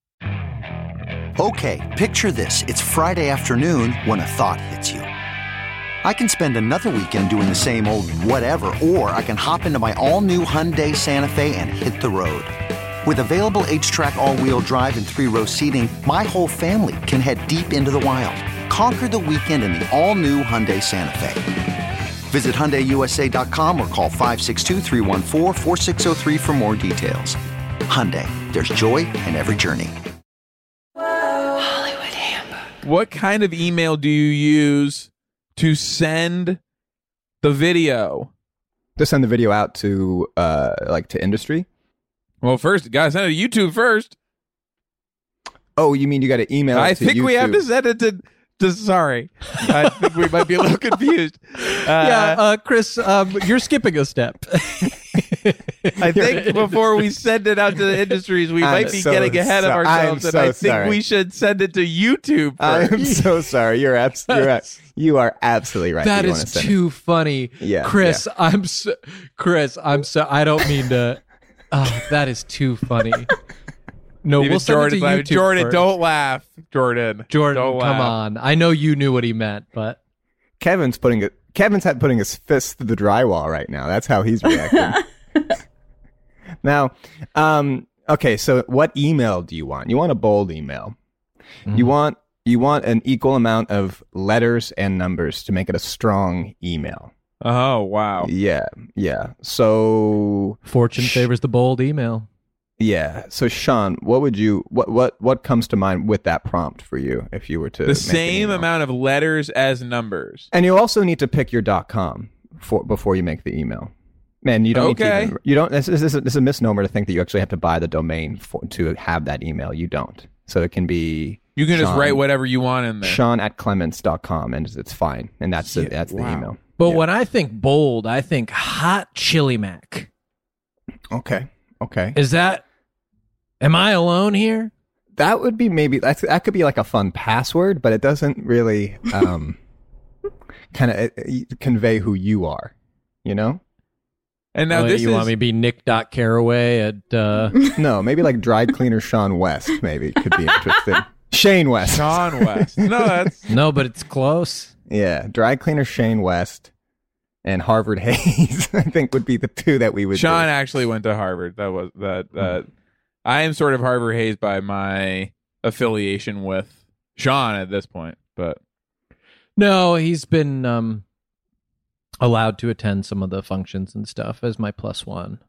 Okay, picture this. It's Friday afternoon when a thought hits you. I can spend another weekend doing the same old whatever, or I can hop into my all-new Hyundai Santa Fe and hit the road. With available H-Track all-wheel drive and three-row seating, my whole family can head deep into the wild. Conquer the weekend in the all-new Hyundai Santa Fe. Visit Hyundai U S A dot com or call five six two, three one four, four six zero three for more details. Hyundai, there's joy in every journey. Hollywood Handbook. What kind of email do you use to send the video? To send the video out to, uh, like, to industry? Well, first, you gotta send it to YouTube first. Oh, you mean you got to email it I to think YouTube? we have to send it to... to sorry. I think we might be a little confused. Uh, yeah, uh, Chris, um, you're skipping a step. I think before we send it out to the industries, we I'm might be so getting ahead so- of ourselves, I'm and so I think sorry. we should send it to YouTube first. I'm so sorry. You're abs- you're a- you are absolutely right. That You is wanna send it. too funny. Yeah, Chris, I'm so, Chris, I'm so I don't mean to. Oh, that is too funny. No, Even we'll send Jordan's it to laughing. YouTube Jordan, first. don't laugh. Jordan, Jordan, don't come laugh. on. I know you knew what he meant, but Kevin's putting it. Kevin's had putting his fist through the drywall right now. That's how he's reacting. Now, um, okay. So, what email do you want? You want a bold email. Mm-hmm. You want you want an equal amount of letters and numbers to make it a strong email. Oh, wow. Yeah, yeah. So, fortune favors the bold email. yeah. So, Sean, what would you what what what comes to mind with that prompt for you if you were to The make an same email? amount of letters as numbers. And you also need to pick your .com for before you make the email. Man, you don't. Okay. Need to even, you don't. This is, this, is, this is a misnomer to think that you actually have to buy the domain for, to have that email. You don't. So it can be. You can just Sean- write whatever you want in there. Sean at clements dot com and it's fine. And that's the, Yeah, that's the wow. email. But Yeah. when I think bold, I think hot chili mac. Okay. Okay. Is that? Am I alone here? That would be maybe that's, that could be like a fun password, but it doesn't really um, kind of convey who you are. You know? And now Oh, this you is want me to be Nick Caraway at? Uh... No, maybe like dry cleaner Sean West. Maybe could be interesting. Shane West. Sean West. No, that's No, but it's close. Yeah, dry cleaner Shane West and Harvard Hayes, I think would be the two that we would Sean do. actually went to Harvard. That was that. Uh, I am sort of Harvard Hayes by my affiliation with Sean at this point, but No, he's been um, allowed to attend some of the functions and stuff as my plus one.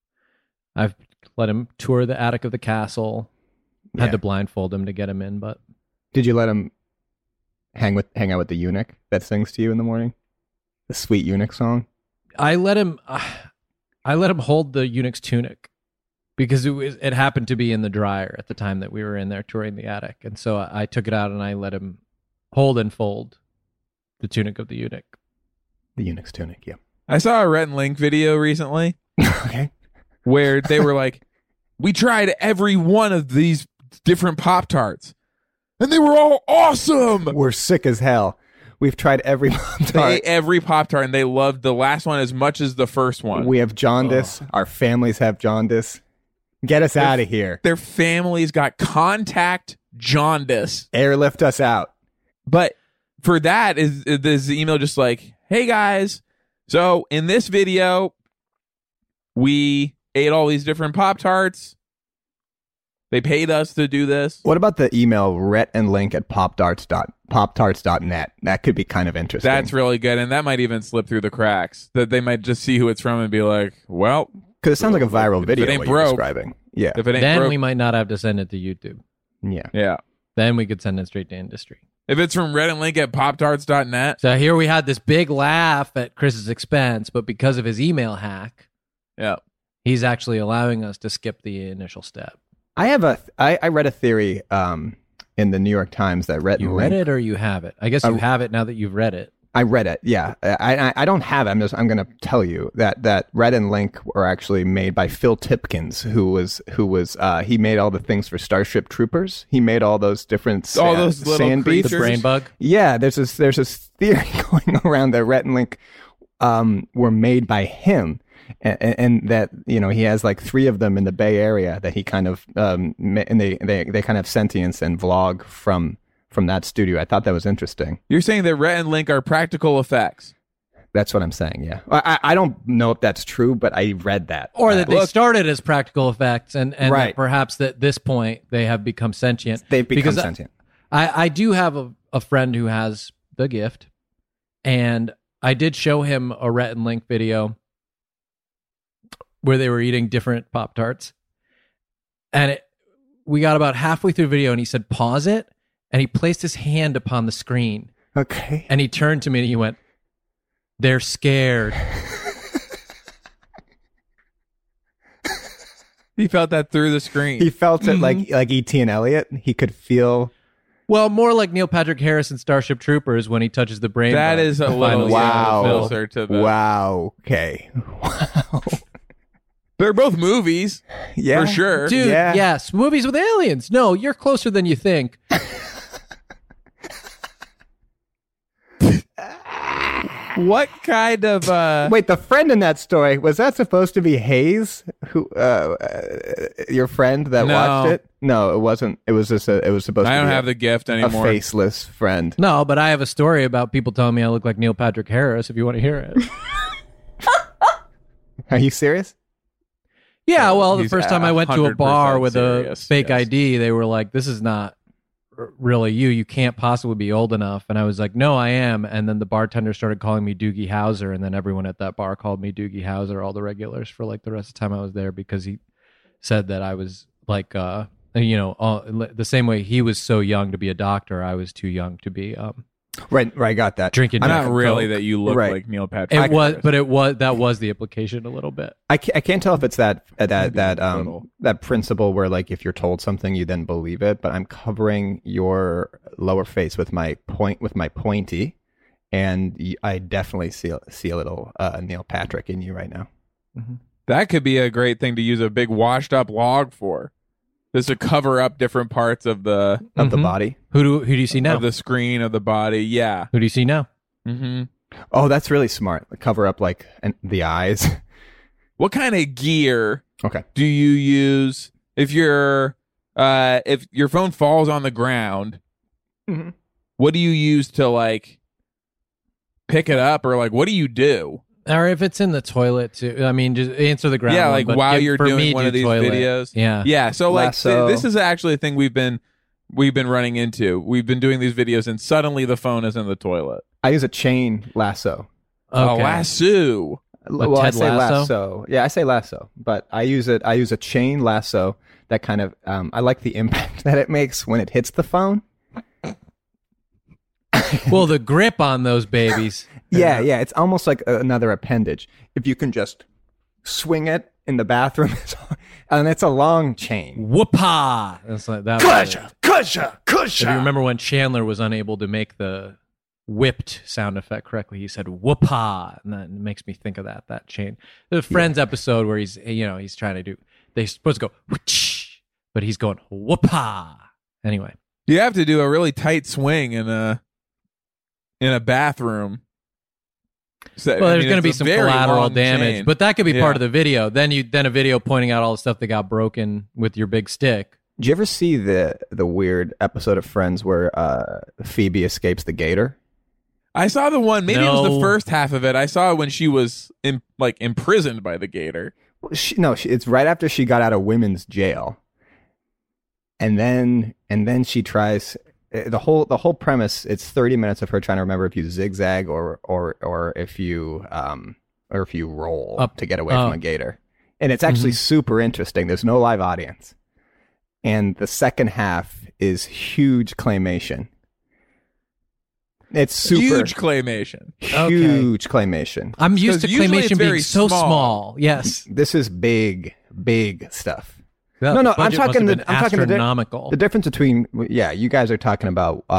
I've let him tour the attic of the castle. Had Yeah. to blindfold him to get him in, but Did you let him hang with hang out with the eunuch that sings to you in the morning? The sweet eunuch song? I let him. Uh, I let him hold the eunuch's tunic because it was, it happened to be in the dryer at the time that we were in there touring the attic, and so I, I took it out and I let him hold and fold the tunic of the eunuch. The eunuch's tunic, yeah. I saw a Rhett and Link video recently Okay. where they were like, "We tried every one of these different Pop Tarts, and they were all awesome." We're sick as hell. We've tried every Pop They Tart. ate every Pop Tart, and they loved the last one as much as the first one. We have jaundice. Our families have jaundice. Get us out of here. Their families got contact jaundice. Airlift us out. But for that, is is this email just like, "Hey guys, so in this video, we ate all these different Pop Tarts. They paid us to do this." What about the email Rhett and Link at poptarts dot poptarts dot net? That could be kind of interesting. That's really good, and that might even slip through the cracks. That they might just see who it's from and be like, "Well, because it sounds like a viral If it video ain't what you're broke. describing. Yeah. if it ain't Then broke, we might not have to send it to YouTube. Yeah. yeah." Then we could send it straight to industry. If it's from Rhett and Link at pop tarts dot net, So here we had this big laugh at Chris's expense, but because of his email hack, yeah. he's actually allowing us to skip the initial step. I have a. I, I read a theory um, in the New York Times that Rhett You and read Link. it or you have it? I guess you Uh, have it now that you've read it. I read it. Yeah, I I, I don't have it. I'm just I'm going to tell you that that Rhett and Link were actually made by Phil Tipkins, who was who was uh, he made all the things for Starship Troopers. He made all those different sa- all those little sand beasts. The brain bug. Yeah, there's this there's this theory going around that Rhett and Link um, were made by him. And, and that, you know, he has like three of them in the Bay Area that he kind of um, and they, they they kind of sentience and vlog from from that studio. I thought that was interesting. You're saying that Rhett and Link are practical effects. That's what I'm saying. Yeah, I, I don't know if that's true, but I read that. Or that uh, they look, started as practical effects, and and Right. that perhaps at this point they have become sentient. They've become Because sentient. I, I do have a, a friend who has the gift, and I did show him a Rhett and Link video where they were eating different Pop-Tarts. And it, we got about halfway through the video, and he said, pause it, and he placed his hand upon the screen. Okay. And he turned to me and he went, they're scared. He felt that through the screen. He felt it Mm-hmm. like like E T and Elliot. He could feel. Well, more like Neil Patrick Harris in Starship Troopers when he touches the brain. That bug is a to little finally Wow. see the closer to the. Wow. Okay. Wow. They're both movies, Yeah. for sure. Dude, Yeah. yes, movies with aliens. No, you're closer than you think. What kind of? uh Wait, the friend in that story, was that supposed to be Hayes, who uh, uh your friend that No. watched it? No, it wasn't. It was just a, it was supposed I to don't be have a, the gift a anymore. faceless friend. No, but I have a story about people telling me I look like Neil Patrick Harris if you want to hear it. Are you serious? Yeah, well, the He's first time I went to a one hundred bar percent with serious, a fake yes. I D, they were like, this is not r- really you. You can't possibly be old enough. And I was like, no, I am. And then the bartender started calling me Doogie Howser. And then everyone at that bar called me Doogie Howser, all the regulars, for like the rest of the time I was there, because he said that I was like, uh, you know, uh, the same way he was so young to be a doctor, I was too young to be um, Right, right. I got that. drinking. Not Jack and really Coke. that you look Right. like Neil Patrick. It was, Harris. but it was that was the implication a little bit. I can't, I can't tell if it's that uh, that Maybe that a um little. that principle where like if you're told something you then believe it. But I'm covering your lower face with my point with my pointy, and y- I definitely see a- see a little uh, Neil Patrick in you right now. That could be a great thing to use a big washed up log for. Just to cover up different parts of the Of the Mhm. body. Who do who do you see now? of the screen of the body. Yeah. Who do you see now? hmm Oh, that's really smart. Cover up like an, the eyes. What kind of gear Okay. do you use if your uh if your phone falls on the ground? Mhm. What do you use to like pick it up, or like what do you do? Or if it's in the toilet too. I mean, just answer the ground. yeah, one, like but while give- you're for doing me, one do of these toilet. videos. Yeah. Yeah. So like Lasso. th- this is actually a thing we've been we've been running into. We've been doing these videos, and suddenly the phone is in the toilet. I use a chain lasso. A Okay. lasso. Like well, I Ted say Lasso? lasso? Yeah, I say lasso, but I use it. I use a chain lasso that kind of. Um, I like the impact that it makes when it hits the phone. Well, the grip on those babies. Yeah, yeah, it's almost like another appendage. If you can just swing it in the bathroom, and it's a long chain. Whoopah! That's like that. Kusha, kusha, If you remember when Chandler was unable to make the whipped sound effect correctly, he said whoopah, and that makes me think of that that chain. The Friends episode where he's you know he's trying to do they're supposed to go whoosh, but he's going whoopah. Anyway, You have to do a really tight swing in a in a bathroom. So, well, I there's mean, going to it's be a some very collateral long damage, chain. but that could be Yeah. part of the video. Then you then a video pointing out all the stuff that got broken with your big stick. Did you ever see the the weird episode of Friends where uh, Phoebe escapes the gator? I saw the one. Maybe it was No. the first half of it. I saw it when she was in, like imprisoned by the gator. Well, She, no, she, it's right after she got out of women's jail, and then and then she tries uh, the whole the whole premise. It's thirty minutes of her trying to remember if you zigzag or or or if you um or if you roll Up. to get away Oh. from a gator, and it's actually super interesting. There's no live audience, and the second half is huge claymation. It's super Huge claymation. huge claymation. I'm used to Because usually it's claymation being very so small. small. Yes. This is big, big stuff. Yeah, no, no, the I'm budget must talking have the been I'm talking the, di- astronomical. the difference between yeah, you guys are talking about um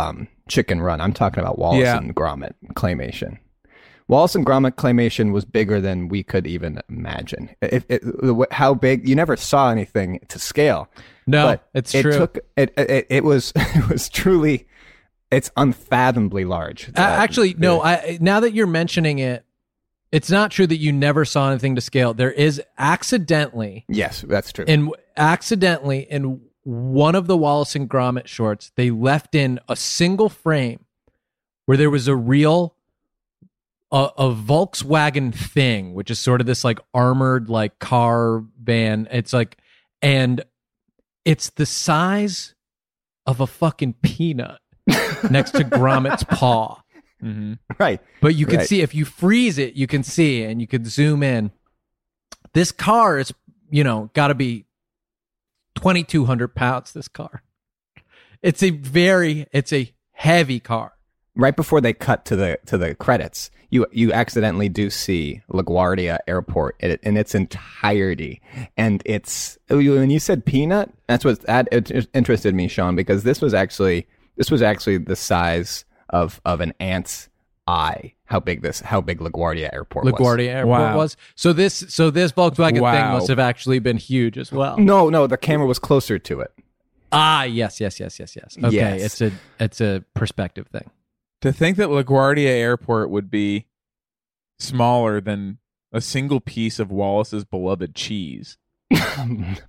Chicken Run. I'm talking about Wallace Yeah. and Gromit claymation. Wallace and Gromit claymation was bigger than we could even imagine. It, it, it, how big? You never saw anything to scale. No, but it's it true. Took, it, it it was it was truly, it's unfathomably large. Uh, actually, no. I now that you're mentioning it, it's not true that you never saw anything to scale. There is accidentally, Yes, that's true. in accidentally in one of the Wallace and Gromit shorts, they left in a single frame where there was a real a, a Volkswagen thing, which is sort of this like armored like car van. It's like, and it's the size of a fucking peanut next to Gromit's paw. Mm-hmm. Right. But you can Right. see, if you freeze it, you can see, and you can zoom in. This car is, you know, got to be twenty-two hundred pounds, this car. It's a very, it's a heavy car. Right before they cut to the to the credits, you you accidentally do see LaGuardia Airport in, in its entirety, and it's when you said peanut, that's what that it interested me, Sean, because this was actually this was actually the size of of an ant's eye. How big this? How big LaGuardia Airport was? LaGuardia Airport Wow. was. So this, so this Volkswagen Wow. thing must have actually been huge as well. No, no, the camera was closer to it. Ah, yes, yes, yes, yes, yes. Okay, Yes. it's a it's a perspective thing. To think that LaGuardia Airport would be smaller than a single piece of Wallace's beloved cheese. and,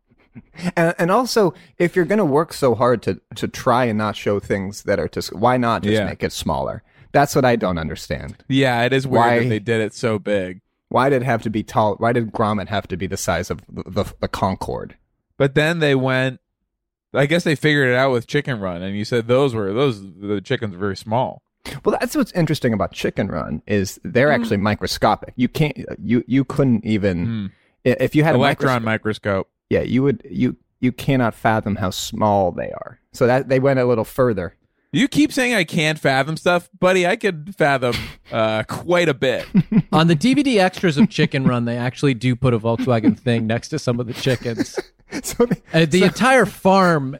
and also, if you're going to work so hard to to try and not show things that are to, why not just Yeah. make it smaller? That's what I don't understand. Yeah, it is weird Why- that they did it so big. Why did it have to be tall? Why did Gromit have to be the size of the, the, the Concorde? But then they went. I guess they figured it out with Chicken Run, and you said those were those the chickens were very small. Well, that's what's interesting about Chicken Run is they're actually microscopic. You can't, you you couldn't even Mm. i- if you had Electron a microscope. microscope. Yeah, you would you you cannot fathom how small they are. So that they went a little further. You keep saying I can't fathom stuff, buddy. I could fathom uh, quite a bit. On the D V D extras of Chicken Run, they actually do put a Volkswagen thing next to some of the chickens. So they, Uh, the entire farm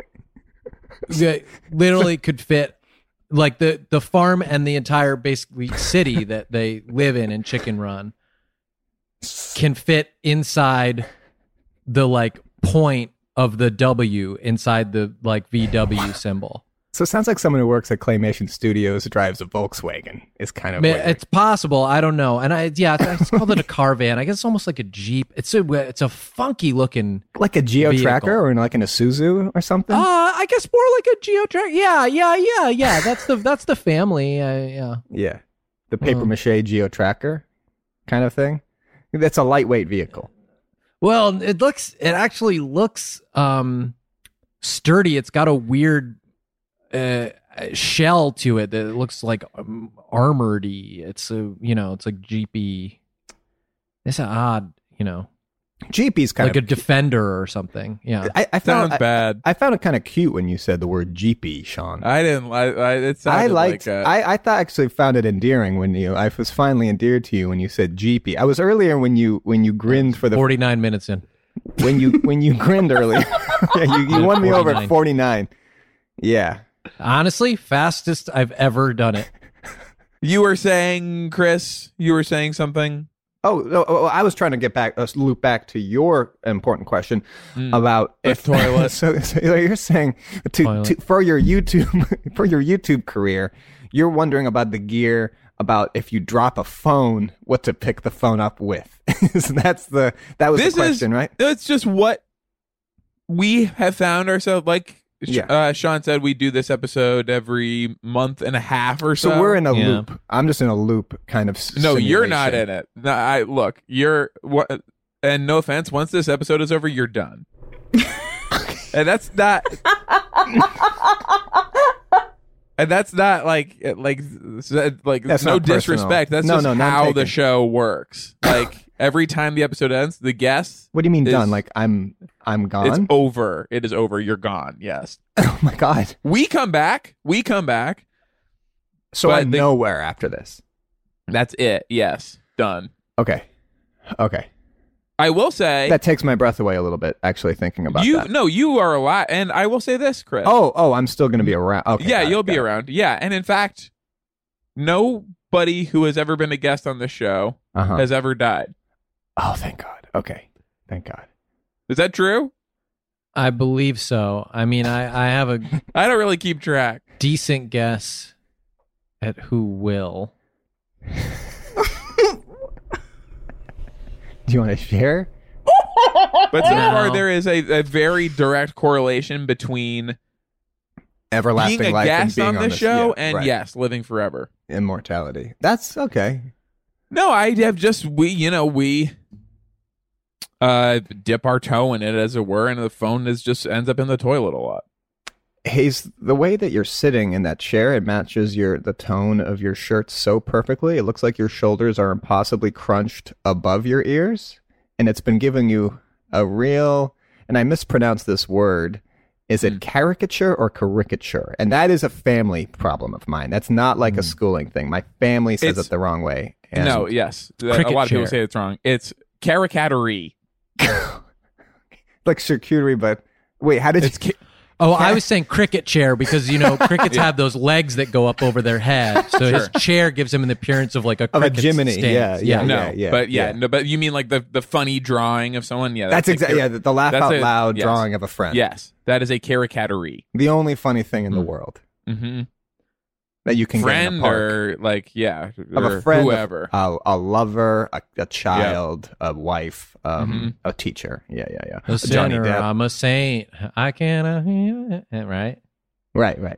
uh, literally could fit, like the, the farm and the entire basically city that they live in in Chicken Run can fit inside the like point of the W inside the like V W symbol. so it sounds like someone who works at Claymation Studios drives a Volkswagen. Is kind of Man, weird. it's possible. I don't know. And I, yeah, I just called it a car van. I guess it's almost like a Jeep. It's a, it's a funky looking. like a Geo vehicle. Tracker or like an Isuzu or something. Uh, I guess more like a Geo Tracker. Yeah, yeah, yeah, yeah. That's the that's the family. Uh, yeah. Yeah, the paper Oh. mache Geo Tracker kind of thing. That's a lightweight vehicle. Well, it looks. It actually looks um sturdy. It's got a weird uh, shell to it that looks like um, armored-y. It's a you know, it's like Jeepy. It's an odd, you know, Jeepy's kind like of a Defender or something. Yeah. I, I found Sounds I, bad. I found it kind of cute when you said the word Jeepy, Sean. I didn't. I, I it sounded I liked. like a, I I thought actually found it endearing when you. I was finally endeared to you when you said Jeepy. I was earlier when you when you grinned for the forty-nine minutes in. when you when you grinned earlier. yeah, you, you won me over at forty-nine. forty-nine. Yeah. Honestly, fastest I've ever done it. You were saying, Chris. You were saying something. Oh, no, oh, I was trying to get back, uh, loop back to your important question about The if toilet. So, so you're saying to, Toilet. to for your YouTube for your YouTube career, you're wondering about the gear, about if you drop a phone, what to pick the phone up with. So that's the that was This the question, is right? It's just what we have found ourselves like. Sh- Yeah. Uh, Sean said we do this episode every month and a half or so. So we're in a Yeah. loop. I'm just in a loop, kind of. s- No, you're not simulation. in it. No, I look. You're what? And no offense. Once this episode is over, you're done. And that's not. And that's not like like like That's no not personal. disrespect. That's No, just no, none how the taken. show works. Like every time the episode ends, the guest What do you mean is- done? Like I'm I'm it's gone? over. It is over. You're gone. Yes. Oh my god! We come back. We come back. So But I'm they- nowhere after this. That's it. Yes. Done. Okay, okay. I will say that takes my breath away a little bit. Actually, thinking about you. that. No, you are a lot, and I will say this, Chris. Oh, oh, I'm still going to be around. Okay, yeah, got it, you'll got be it. around. Yeah, and in fact, nobody who has ever been a guest on the show Uh-huh. has ever died. Oh, thank God. Okay, thank God. Is that true? I believe so. I mean, I, I have a I don't really keep track. decent guess at who will. Do you want to share? But so No. far, there is a, a very direct correlation between Everlasting being a life and guest being on on the this- show yeah, and right. yes, living forever. Immortality. That's okay. No, I have just we, you know, we uh dip our toe in it, as it were, and the phone is just ends up in the toilet a lot. Hayes, the way that you're sitting in that chair, it matches your the tone of your shirt so perfectly. It looks like your shoulders are impossibly crunched above your ears, and it's been giving you a real, and I mispronounced this word, is it Mm. caricature or caricature? And that is a family problem of mine. That's not like a schooling thing. My family says It's- it the wrong way. And No, yes, a Cricket lot of people chair. say it's wrong. It's caricature. like charcuterie, but wait, how did It's you... ca- Oh, I was saying cricket chair because, you know, crickets have those legs that go up over their head. So his chair gives him an appearance of like a Of a cricket Jiminy, stance. yeah, yeah. no, yeah, but yeah, yeah. no, but you mean like the the funny drawing of someone? Yeah, That's a exactly, car- yeah, the, the laugh that's out a- loud yes. drawing of a friend. Yes, that is a caricature. The only funny thing in the Mm. world Mm-hmm. that you can get in Friend a park. or like yeah, Of or a friend, whoever. a, a lover, a, a child, a wife, um, Mhm. a teacher. Yeah, yeah, yeah. A Johnny sinner, Depp. I'm a saint. I can't, uh, right? Right, right.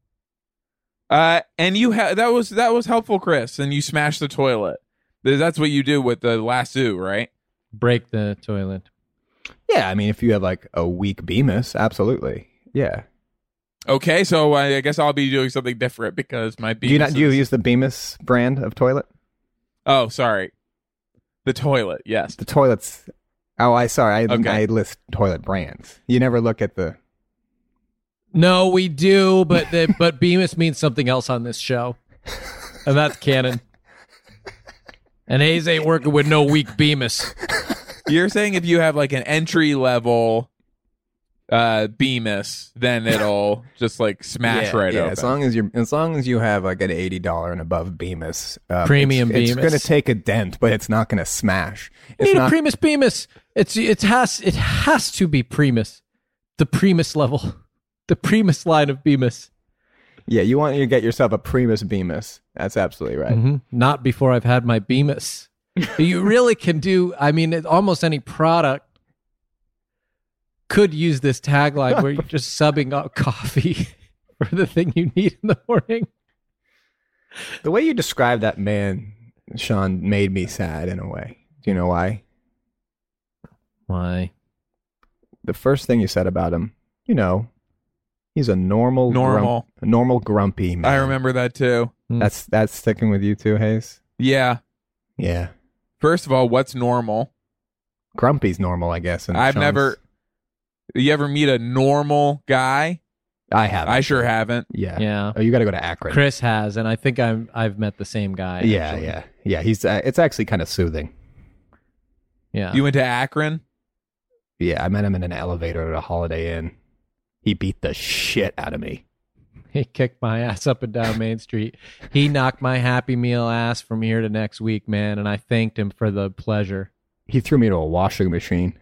Uh, and you ha- that was that was helpful, Chris. And you smashed the toilet. That's what you do with the lasso, right? Break the toilet. Yeah, I mean, if you have like a weak Bemis, absolutely. Yeah. Okay, so I guess I'll be doing something different because my Do you not? Bemis Do you is- use the Bemis brand of toilet? Oh, sorry, the toilet. Yes, The toilets. Oh, I sorry. I, Okay. I list toilet brands. You never look at the. No, we do, but the, but Bemis means something else on this show, and that's canon. And Hayes ain't working with no weak Bemis. you're saying if you have like an entry level uh Bemis, then it'll just like smash yeah, right yeah, open. As long as you as long as you have like an eighty dollar and above Bemis, um, Premium it's, it's Bemis. going to take a dent, but it's not going to smash. You It's need not. a Primus Bemis. It's it has it has to be Primus, the Primus level, the Primus line of Bemis. Yeah, you want to get yourself a Primus Bemis. That's absolutely right. Mhm. Not before I've had my Bemis. You really can do. I mean, it, almost any product could use this tagline where you're just subbing out coffee for the thing you need in the morning. The way you described that man, Sean, made me sad in a way. Do you know why? Why? The first thing you said about him, you know, he's a normal, Normal. grump, a normal grumpy man. I remember that too. That's that's sticking with you too, Hayes. Yeah. Yeah, First of all, what's normal? grumpy's normal, I guess. in I've Sean's- never. You ever meet a normal guy? I have. I sure haven't. Yeah. Yeah. Oh, you got to go to Akron. Chris has, and I think I'm I've met the same guy. Yeah, actually. yeah, yeah. He's. Uh, it's actually kind of soothing. yeah. You went to Akron? Yeah, I met him in an elevator at a Holiday Inn. He beat the shit out of me. He kicked my ass up and down Main Street. He knocked my Happy Meal ass from here to next week, man, and I thanked him for the pleasure. He threw me to a washing machine.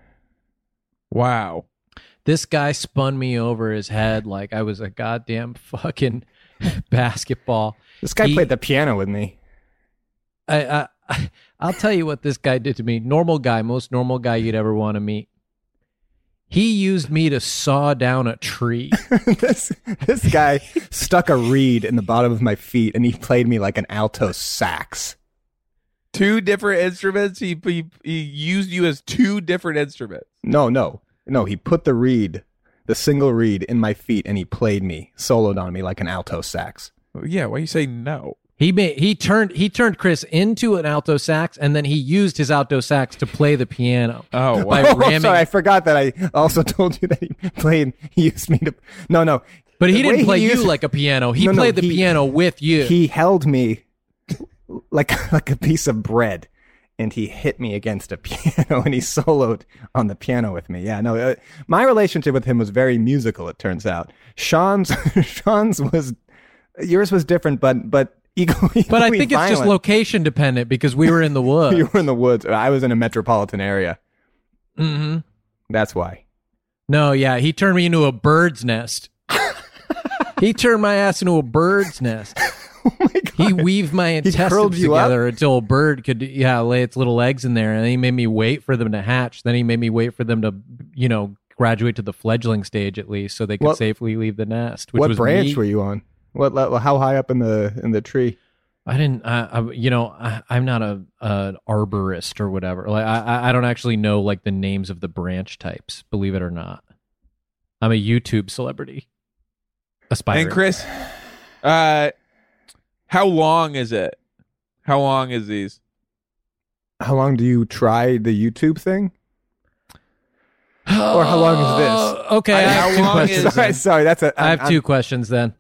Wow. This guy spun me over his head like I was a goddamn fucking basketball. This guy He- played the piano with me. I, I, I'll tell you what this guy did to me. Normal guy, most normal guy you'd ever want to meet. He used me to saw down a tree. this this guy stuck a reed in the bottom of my feet, and he played me like an alto sax. Two different instruments. He, he he used you as two different instruments. No, no, no. He put the reed, the single reed, in my feet, and he played me, soloed on me like an alto sax. Yeah. Why you say no? He made he turned he turned Chris into an alto sax, and then he used his alto sax to play the piano. Oh, By wow. Oh, ramming- sorry, I forgot that I also told you that he played. He used me to. No, no. But he The way didn't play you used- like a piano. He No, no, played the he- piano with you. He held me like like a piece of bread and he hit me against a piano, and he soloed on the piano with me. Yeah, no, uh, my relationship with him was very musical, it turns out. Sean's Sean's was, yours was different, but but equally But I think violent. it's just location dependent because we were in the woods. You were in the woods. I was in a metropolitan area. Mm-hmm. That's why. No, yeah, he turned me into a bird's nest. He turned my ass into a bird's nest. Oh my God. He weaved my intestines curled you together up? until a bird could, yeah, lay its little eggs in there, and then he made me wait for them to hatch. Then he made me wait for them to, you know, graduate to the fledgling stage at least, so they could What- safely leave the nest. Which What was branch me. were you on? What? le- How high up in the in the tree? I didn't, I, I, you know, I, I'm not a an arborist or whatever. Like, I, I- I don't actually know like the names of the branch types. Believe it or not, I'm a YouTube celebrity. Aspiring. And Chris, uh, how long is it? How long is these? How long do you try the YouTube thing? Or how long is this? Uh, okay, I, I- have how two long questions. is- Sorry, then. sorry, that's a. I have I'm- two questions then.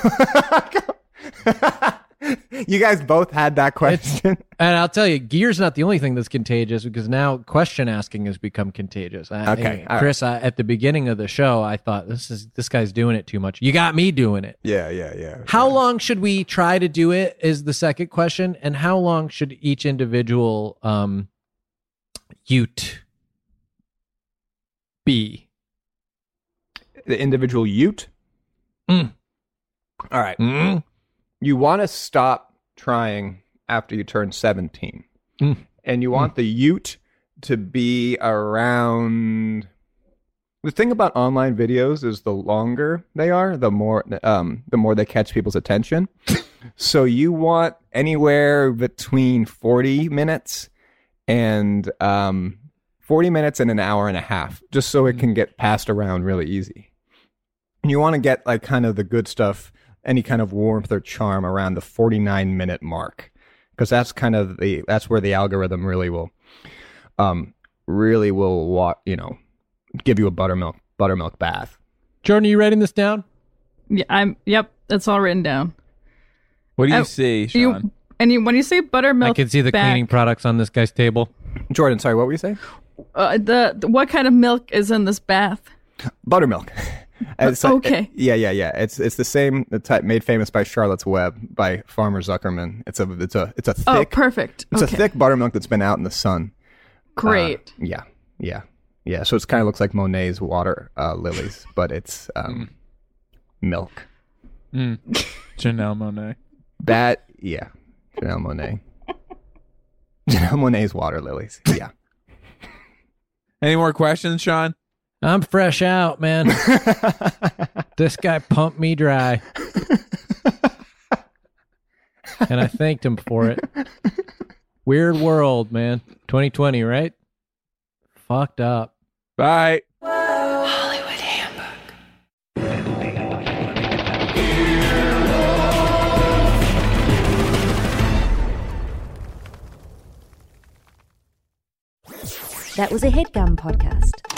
You guys both had that question. And I'll tell you, gear's not the only thing that's contagious because now question asking has become contagious. I, Okay, I- all Chris, I, at the beginning of the show, I thought this is this guy's doing it too much. You got me doing it. Yeah, yeah, yeah. How long should we try to do it is the second question, and how long should each individual um, ute be? The individual ute? Mm. All right. Mm. You want to stop trying after you turn seventeen. Mm. And you want the ute to be around. The thing about online videos is the longer they are, the more um, the more they catch people's attention. So you want anywhere between forty minutes and um, forty minutes and an hour and a half, just so it can get passed around really easy. And you want to get like kind of the good stuff, any kind of warmth or charm around the forty-nine minute mark, because that's kind of the that's where the algorithm really will, um, really will wa- you know, give you a buttermilk buttermilk bath. Jordan, are you writing this down? Yeah, I'm. Yep, it's all written down. What do you Uh, see, Sean? You and you, when you say buttermilk, I can see the back, cleaning products on this guy's table. Jordan, sorry, what were you saying? Uh, the, the what kind of milk is in this bath? Buttermilk. It's like- Okay. yeah, yeah, yeah. It's it's the same the type made famous by Charlotte's Web by Farmer Zuckerman. It's a it's a it's a thick. Oh, perfect. It's Okay. a thick buttermilk that's been out in the sun. Great. Uh, yeah, yeah, yeah. So it kind of looks like Monet's water uh, lilies, but it's um, milk. Mm. Janelle Monáe. That yeah, Janelle Monáe. Janelle Monáe's water lilies. Yeah. Any more questions, Sean? I'm fresh out, man. This guy pumped me dry. And I thanked him for it. Weird world, man. twenty twenty, right? Fucked up. Bye. Hollywood Handbook. That was a HeadGum podcast.